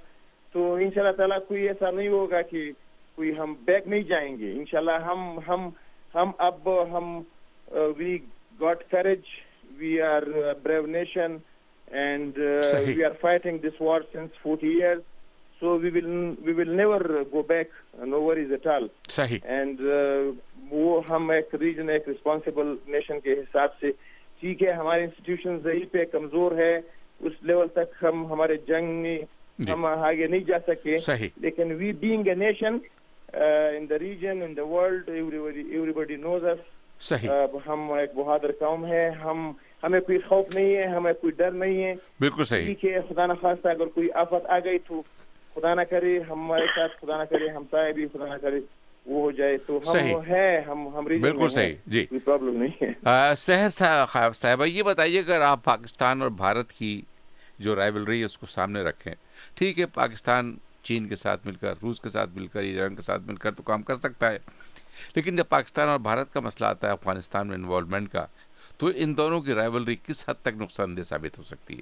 تو انشاءاللہ تعالیٰ کوئی ایسا نہیں ہوگا کہ کوئی ہم بیک نہیں جائیں گے. انشاءاللہ ہم ہم ہم اب ہم we got courage, we are brave nation and we are fighting this war since forty years. So we will we will never go back, no worries at all. صحیح. And وہ ہم ایک ریجن ایک ریسپانسبل نیشن کے حساب سے ٹھیک ہے, ہمارے انسٹیٹیوشن ضعیف پہ کمزور ہے, اس لیول تک ہم ہمارے جنگ میں ہم آگے نہیں جا سکے. صحیح. لیکن we being a nation in the region, in the world, every everybody knows us. صحیح. ہم ایک بہادر قوم ہے, ہم ہمیں کوئی خوف نہیں ہے, ہمیں کوئی ڈر نہیں ہے. بالکل صحیح. ٹھیک ہے, خدا نخواستہ اگر کوئی آفت آ گئی تو خدا نہ کرے ہمارے ساتھ, خدا نہ کرے ہم سائے بھی خدا نہ کرے وہ ہو جائے تو ہم ہے ہم ہم بالکل صحیح. جی کوئی پرابلم نہیں ہے. سحر صاحبہ یہ بتائیے, اگر آپ پاکستان اور بھارت کی جو رائیولری ہے اس کو سامنے رکھیں, ٹھیک ہے پاکستان چین کے ساتھ مل کر, روس کے ساتھ مل کر, ایران کے ساتھ مل کر تو کام کر سکتا ہے, لیکن جب پاکستان اور بھارت کا مسئلہ آتا ہے افغانستان میں انوالومنٹ کا, تو ان دونوں کی رائیولری کس حد تک نقصان دہ ثابت ہو سکتی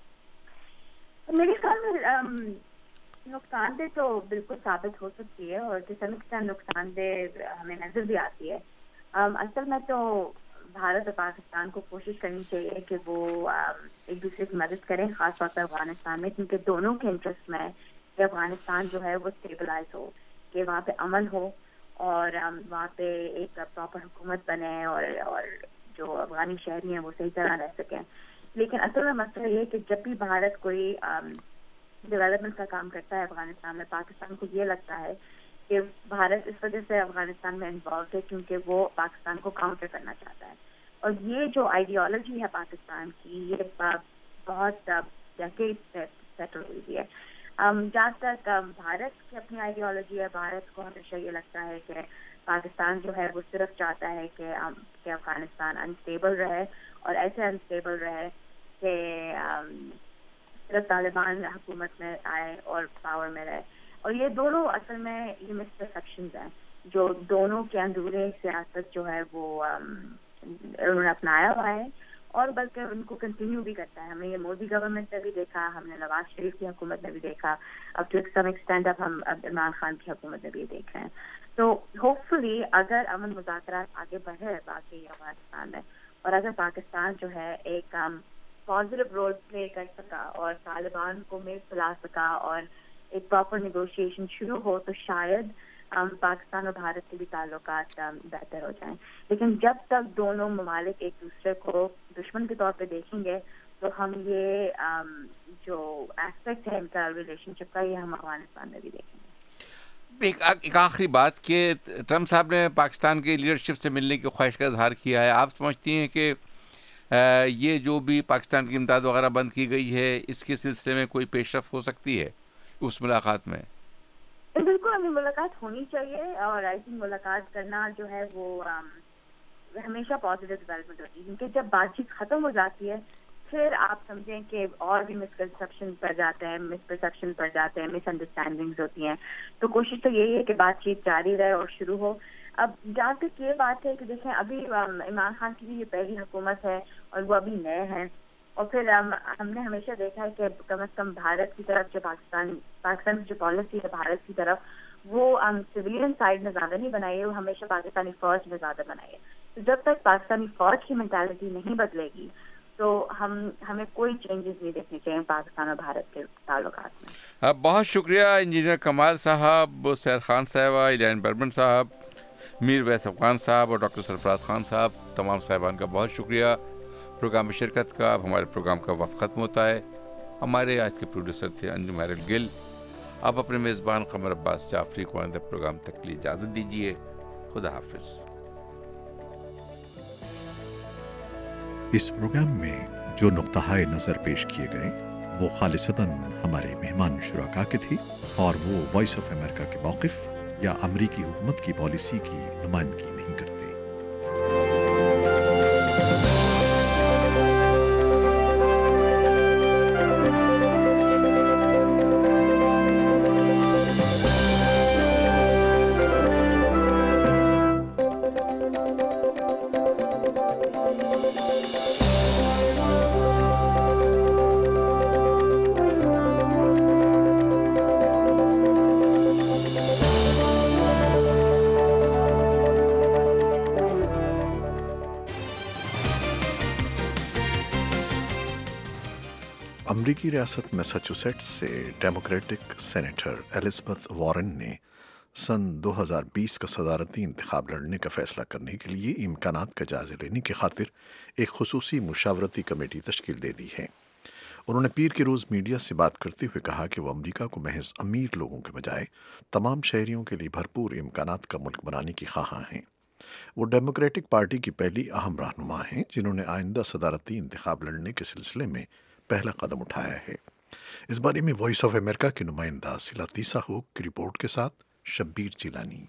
ہے؟ میرے خیال میں نقصان دہ تو بالکل ثابت ہو سکتی ہے, اور جس ایکسٹینٹ نقصان دہ ہمیں نظر بھی آتی ہے. اصل میں تو بھارت اور پاکستان کو کوشش کرنی چاہیے کہ وہ ایک دوسرے کی مدد کریں, خاص طور پر افغانستان میں, کیونکہ دونوں کے انٹرسٹ میں کہ افغانستان جو ہے وہ اسٹیبلائز ہو, کہ وہاں پہ امن ہو اور وہاں پہ ایک پراپر حکومت بنے, اور اور جو افغانی شہری ہیں وہ صحیح طرح رہ سکیں. لیکن اصل میں مسئلہ یہ کہ جب بھی بھارت کوئی ڈیولپمنٹ کا کام کرتا ہے افغانستان میں, پاکستان کو یہ لگتا ہے کہ بھارت اس وجہ سے افغانستان میں انوالوڈ ہے کیونکہ وہ پاکستان کو کاؤنٹر کرنا چاہتا ہے. اور یہ جو آئیڈیالوجی ہے پاکستان کی, یہ بہت ڈیکیڈ سیٹل ہوئی ہے. جہاں تک بھارت کی اپنی آئیڈیالوجی ہے, بھارت کو ہمیشہ یہ لگتا ہے کہ پاکستان جو ہے وہ صرف چاہتا ہے کہ کہ افغانستان انسٹیبل رہے, اور ایسے انسٹیبل رہے کہ صرف طالبان حکومت میں آئے اور پاور میں رہے. اور یہ دونوں اصل میں یہ مسپرسیپشنز ہیں جو دونوں کے اندرونی سیاست جو ہے وہ انہوں نے اپنایا ہوا ہے, اور بلکہ ان کو کنٹینیو بھی کرتا ہے. ہم نے یہ مودی گورنمنٹ میں بھی دیکھا, ہم نے نواز شریف کی حکومت میں بھی دیکھا, اب ٹو سم ایکسٹینٹ اب ہم اب عمران خان کی حکومت میں بھی دیکھ رہے ہیں. تو ہوپ فلی اگر امن مذاکرات آگے بڑھے باقی افغانستان میں, اور اگر پاکستان جو ہے ایک پازیٹیو رول پلے کر سکا اور طالبان کو میز پلا سکا اور ایک پراپر نیگوشیشن شروع ہو, تو شاید پاکستان اور بھارت کے بھی تعلقات بہتر ہو جائیں. لیکن جب تک دونوں ممالک ایک دوسرے کو دشمن کے طور پہ دیکھیں گے, تو ہم یہ جو ایسپیکٹ ہے ان کا ریلیشن شپ کا, یہ ہم افغانستان میں بھی دیکھیں گے. ایک ایک آخری بات کہ ٹرمپ صاحب نے پاکستان کی لیڈرشپ سے ملنے کی خواہش کا اظہار کیا ہے. آپ سمجھتی ہیں کہ یہ جو بھی پاکستان کی امداد وغیرہ بند کی گئی ہے, اس کے سلسلے میں کوئی پیش رفت ہو سکتی ہے اس ملاقات میں؟ بالکل ہمیں ملاقات ہونی چاہیے, اور آئی تھنک ملاقات کرنا جو ہے وہ ہمیشہ پازیٹیو ڈیولپمنٹ ہوتی ہے, کیونکہ جب بات چیت ختم ہو جاتی ہے پھر آپ سمجھیں کہ اور بھی مسکنسیپشن پڑ جاتے ہیں, مس پرسیپشن پڑ جاتے ہیں, مس انڈرسٹینڈنگز ہوتی ہیں. تو کوشش تو یہی ہے کہ بات چیت جاری رہے اور شروع ہو. اب جہاں تک یہ بات ہے کہ دیکھیں ابھی عمران خان کی بھی یہ پہلی حکومت ہے اور وہ ابھی نئے ہیں, اور پھر ہم نے ہمیشہ دیکھا ہے کہ کم از کم بھارت کی طرف جو پاکستان پاکستان کی جو پالیسی ہے بھارت کی طرف, وہ سویلین سائڈ میں زیادہ نہیں بنائی ہے, وہ ہمیشہ پاکستانی فوج میں زیادہ بنائی ہے. تو جب تک پاکستانی فوج کی مینٹالٹی نہیں بدلے گی تو ہم ہمیں کوئی چینجز نہیں دیکھنے چاہیے پاکستان اور بھارت کے تعلقات میں. بہت شکریہ انجینئر کمال صاحب, سحر خان صاحبہ, ایلن برمن صاحب, میر ویس افغان صاحب اور ڈاکٹر سرفراز خان صاحب, تمام صاحبان کا بہت شکریہ پروگرام میں شرکت کا. اب ہمارے پروگرام کا وقت ختم ہوتا ہے. ہمارے آج کے پروڈیوسر تھے انجم حیرل گل. آپ اپنے میزبان قمر عباس جعفری کو آئندہ پروگرام تک کے لیے اجازت دیجیے. خدا حافظ. اس پروگرام میں جو نقطہ نظر پیش کیے گئے وہ خالصتاً ہمارے مہمان شرکا کے تھی, اور وہ وائس آف امریکہ کے موقف یا امریکی حکومت کی پالیسی کی نمائندگی نہیں کرتے. امریکی ریاست میساچوسیٹس سے ڈیموکریٹک سینیٹر ایلزبتھ وارن نے سن دو ہزار بیس کا صدارتی انتخاب لڑنے کا فیصلہ کرنے کے لیے امکانات کا جائزہ لینے کی خاطر ایک خصوصی مشاورتی کمیٹی تشکیل دے دی ہے۔ انہوں نے پیر کے روز میڈیا سے بات کرتے ہوئے کہا کہ وہ امریکہ کو محض امیر لوگوں کے بجائے تمام شہریوں کے لیے بھرپور امکانات کا ملک بنانے کی خواہاں ہیں۔ وہ ڈیموکریٹک پارٹی کی پہلی اہم رہنما ہیں جنہوں نے آئندہ صدارتی انتخاب لڑنے کے سلسلے میں پہلا قدم اٹھایا ہے۔ اس بارے میں وائس آف امریکہ کی نمائندہ سلاتیسا ہوک کی رپورٹ کے ساتھ Shabbir Jilani.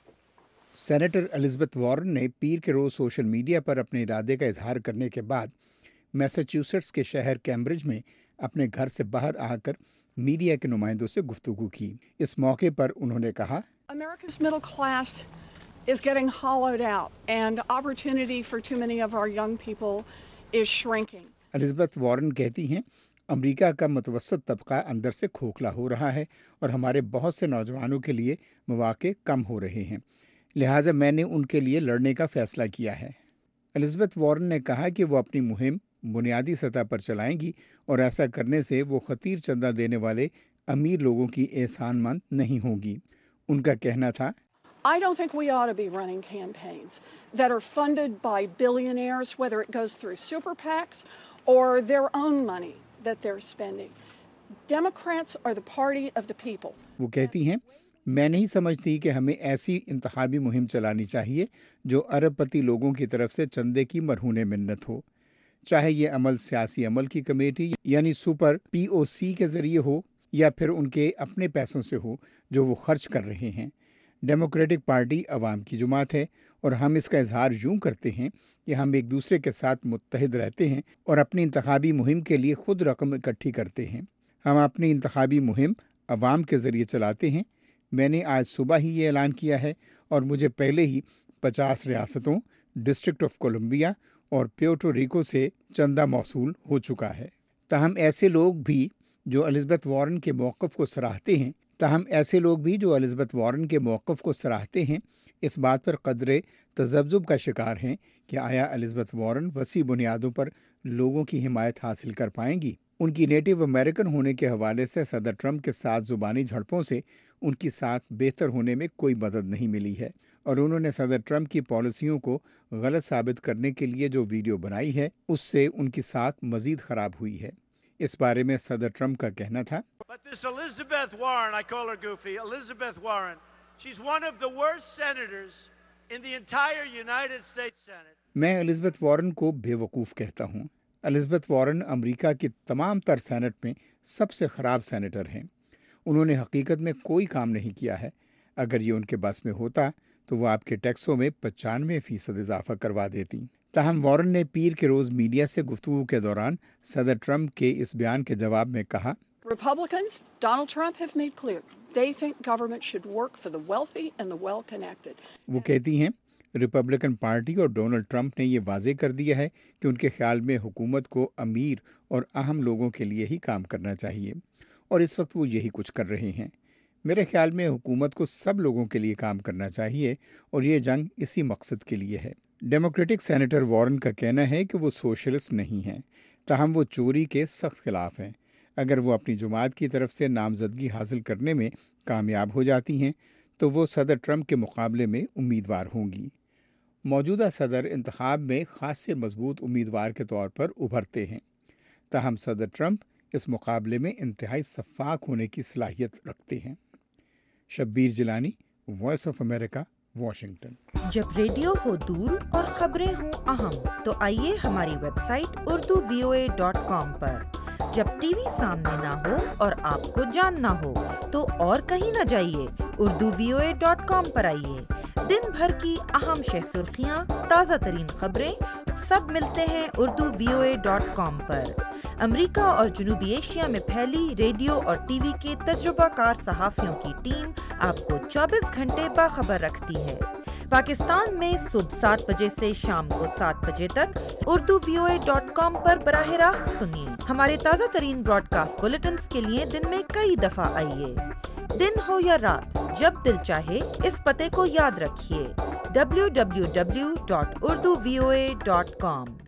Senator Elizabeth Warren نے پیر کے روز سوشل میڈیا پر اپنے ارادے کا اظہار کرنے کے بعد میساچوسیٹس کے شہر کیمبرج میں اپنے گھر سے باہر آ کر میڈیا کے نمائندوں سے گفتگو کی۔ اس موقع پر انہوں نے کہا، America's middle class is getting hollowed out and opportunity for too many of our young people is shrinking. Elizabeth Warren کہتی ہیں، امریکہ کا متوسط طبقہ اندر سے کھوکھلا ہو رہا ہے اور ہمارے بہت سے نوجوانوں کے لیے مواقع کم ہو رہے ہیں، لہٰذا میں نے ان کے لیے لڑنے کا فیصلہ کیا ہے۔ ایلزبتھ وارن نے کہا کہ وہ اپنی مہم بنیادی سطح پر چلائیں گی اور ایسا کرنے سے وہ خطیر چندہ دینے والے امیر لوگوں کی احسان مند نہیں ہوں گی۔ ان کا کہنا تھا، I don't think we ought to be running campaigns that are funded by billionaires, whether it goes through super PACs or their own money that they're spending. Democrats are the party of the people. وہ کہتی ہیں، میں نہیں سمجھتی کہ ہمیں ایسی انتخابی مہم چلانی چاہیے جو ارب پتی لوگوں کی طرف سے چندے کی مرہون منت ہو، چاہے یہ عمل سیاسی عمل کی کمیٹی یعنی سپر پی او سی کے ذریعے ہو یا پھر ان کے اپنے پیسوں سے ہو جو وہ خرچ کر رہے ہیں۔ ڈیموکریٹک پارٹی عوام کی جماعت ہے اور ہم اس کا اظہار یوں کرتے ہیں کہ ہم ایک دوسرے کے ساتھ متحد رہتے ہیں اور اپنی انتخابی مہم کے لیے خود رقم اکٹھی کرتے ہیں۔ ہم اپنی انتخابی مہم عوام کے ذریعے چلاتے ہیں۔ میں نے آج صبح ہی یہ اعلان کیا ہے اور مجھے پہلے ہی پچاس ریاستوں، ڈسٹرکٹ آف کولمبیا اور پیورٹو ریکو سے چندہ موصول ہو چکا ہے۔ تاہم ایسے لوگ بھی جو ایلزبتھ وارن کے موقف کو سراہتے ہیں تاہم ایسے لوگ بھی جو ایلزبتھ وارن کے موقف کو سراہتے ہیں اس بات پر قدرے تذبذب کا شکار ہیں کہ آیا ایلزبتھ وارن وسیع بنیادوں پر لوگوں کی حمایت حاصل کر پائیں گی۔ ان کی نیٹو امریکن ہونے کے حوالے سے صدر ٹرمپ کے ساتھ زبانی جھڑپوں سے ان کی ساکھ بہتر ہونے میں کوئی مدد نہیں ملی ہے اور انہوں نے صدر ٹرمپ کی پالیسیوں کو غلط ثابت کرنے کے لیے جو ویڈیو بنائی ہے اس سے ان کی ساکھ مزید خراب ہوئی ہے۔ اس بارے میں صدر ٹرمپ کا کہنا تھا، But this Elizabeth Warren, I call her goofy, Elizabeth Warren, she's one of the worst senators in the entire United States Senate. میں ایلزبتھ وارن کو بے وقوف کہتا ہوں۔ ایلزبتھ وارن امریکہ کی تمام تر سینٹ میں سب سے خراب سینیٹر ہیں۔ انہوں نے حقیقت میں کوئی کام نہیں کیا ہے۔ اگر یہ ان کے بس میں ہوتا تو وہ آپ کے ٹیکسوں میں پچانوے فیصد اضافہ کروا دیتی۔ تاہم وارن نے پیر کے روز میڈیا سے گفتگو کے دوران صدر ٹرمپ کے اس بیان کے جواب میں کہا، Republicans, Donald Trump have made clear they think government should work for the wealthy and the well-connected. وہ کہتی ہیں، ریپبلکن پارٹی اور ڈونلڈ ٹرمپ نے یہ واضح کر دیا ہے کہ ان کے خیال میں حکومت کو امیر اور اہم لوگوں کے لیے ہی کام کرنا چاہیے اور اس وقت وہ یہی کچھ کر رہے ہیں۔ میرے خیال میں حکومت کو سب لوگوں کے لیے کام کرنا چاہیے اور یہ جنگ اسی مقصد کے لیے ہے۔ ڈیموکریٹک سینیٹر وارن کا کہنا ہے کہ وہ سوشلسٹ نہیں ہیں، تاہم وہ چوری کے سخت خلاف ہیں۔ اگر وہ اپنی جماعت کی طرف سے نامزدگی حاصل کرنے میں کامیاب ہو جاتی ہیں تو وہ صدر ٹرمپ کے مقابلے میں امیدوار ہوں گی۔ موجودہ صدر انتخاب میں خاصے مضبوط امیدوار کے طور پر ابھرتے ہیں، تاہم صدر ٹرمپ اس مقابلے میں انتہائی شفاف ہونے کی صلاحیت رکھتے ہیں۔ Shabbir Jilani, Voice of America, Washington. جب ریڈیو ہو دور اور خبریں ہوں اہم تو آئیے ہماری website Urdu V O A dot com پر۔ جب ٹی وی سامنے نہ ہو اور آپ کو جاننا ہو تو اور کہیں نہ جائیے، Urdu V O A dot com پر آئیے۔ دن بھر کی اہم شہ سرخیاں، تازہ ترین خبریں سب ملتے ہیں Urdu V O A dot com پر۔ امریکہ اور جنوبی ایشیا میں پھیلی ریڈیو اور ٹی وی کے تجربہ کار صحافیوں کی ٹیم آپ کو چوبیس گھنٹے باخبر رکھتی ہے۔ پاکستان میں صبح سات بجے سے شام کو سات بجے تک Urdu V O A dot com پر براہ راست سنیے۔ ہمارے تازہ ترین براڈ کاسٹ بلیٹنز کے لیے دن میں کئی دفعہ آئیے۔ دن ہو یا رات، جب دل چاہے اس پتے کو یاد رکھیے، W W W dot Urdu V O A dot com.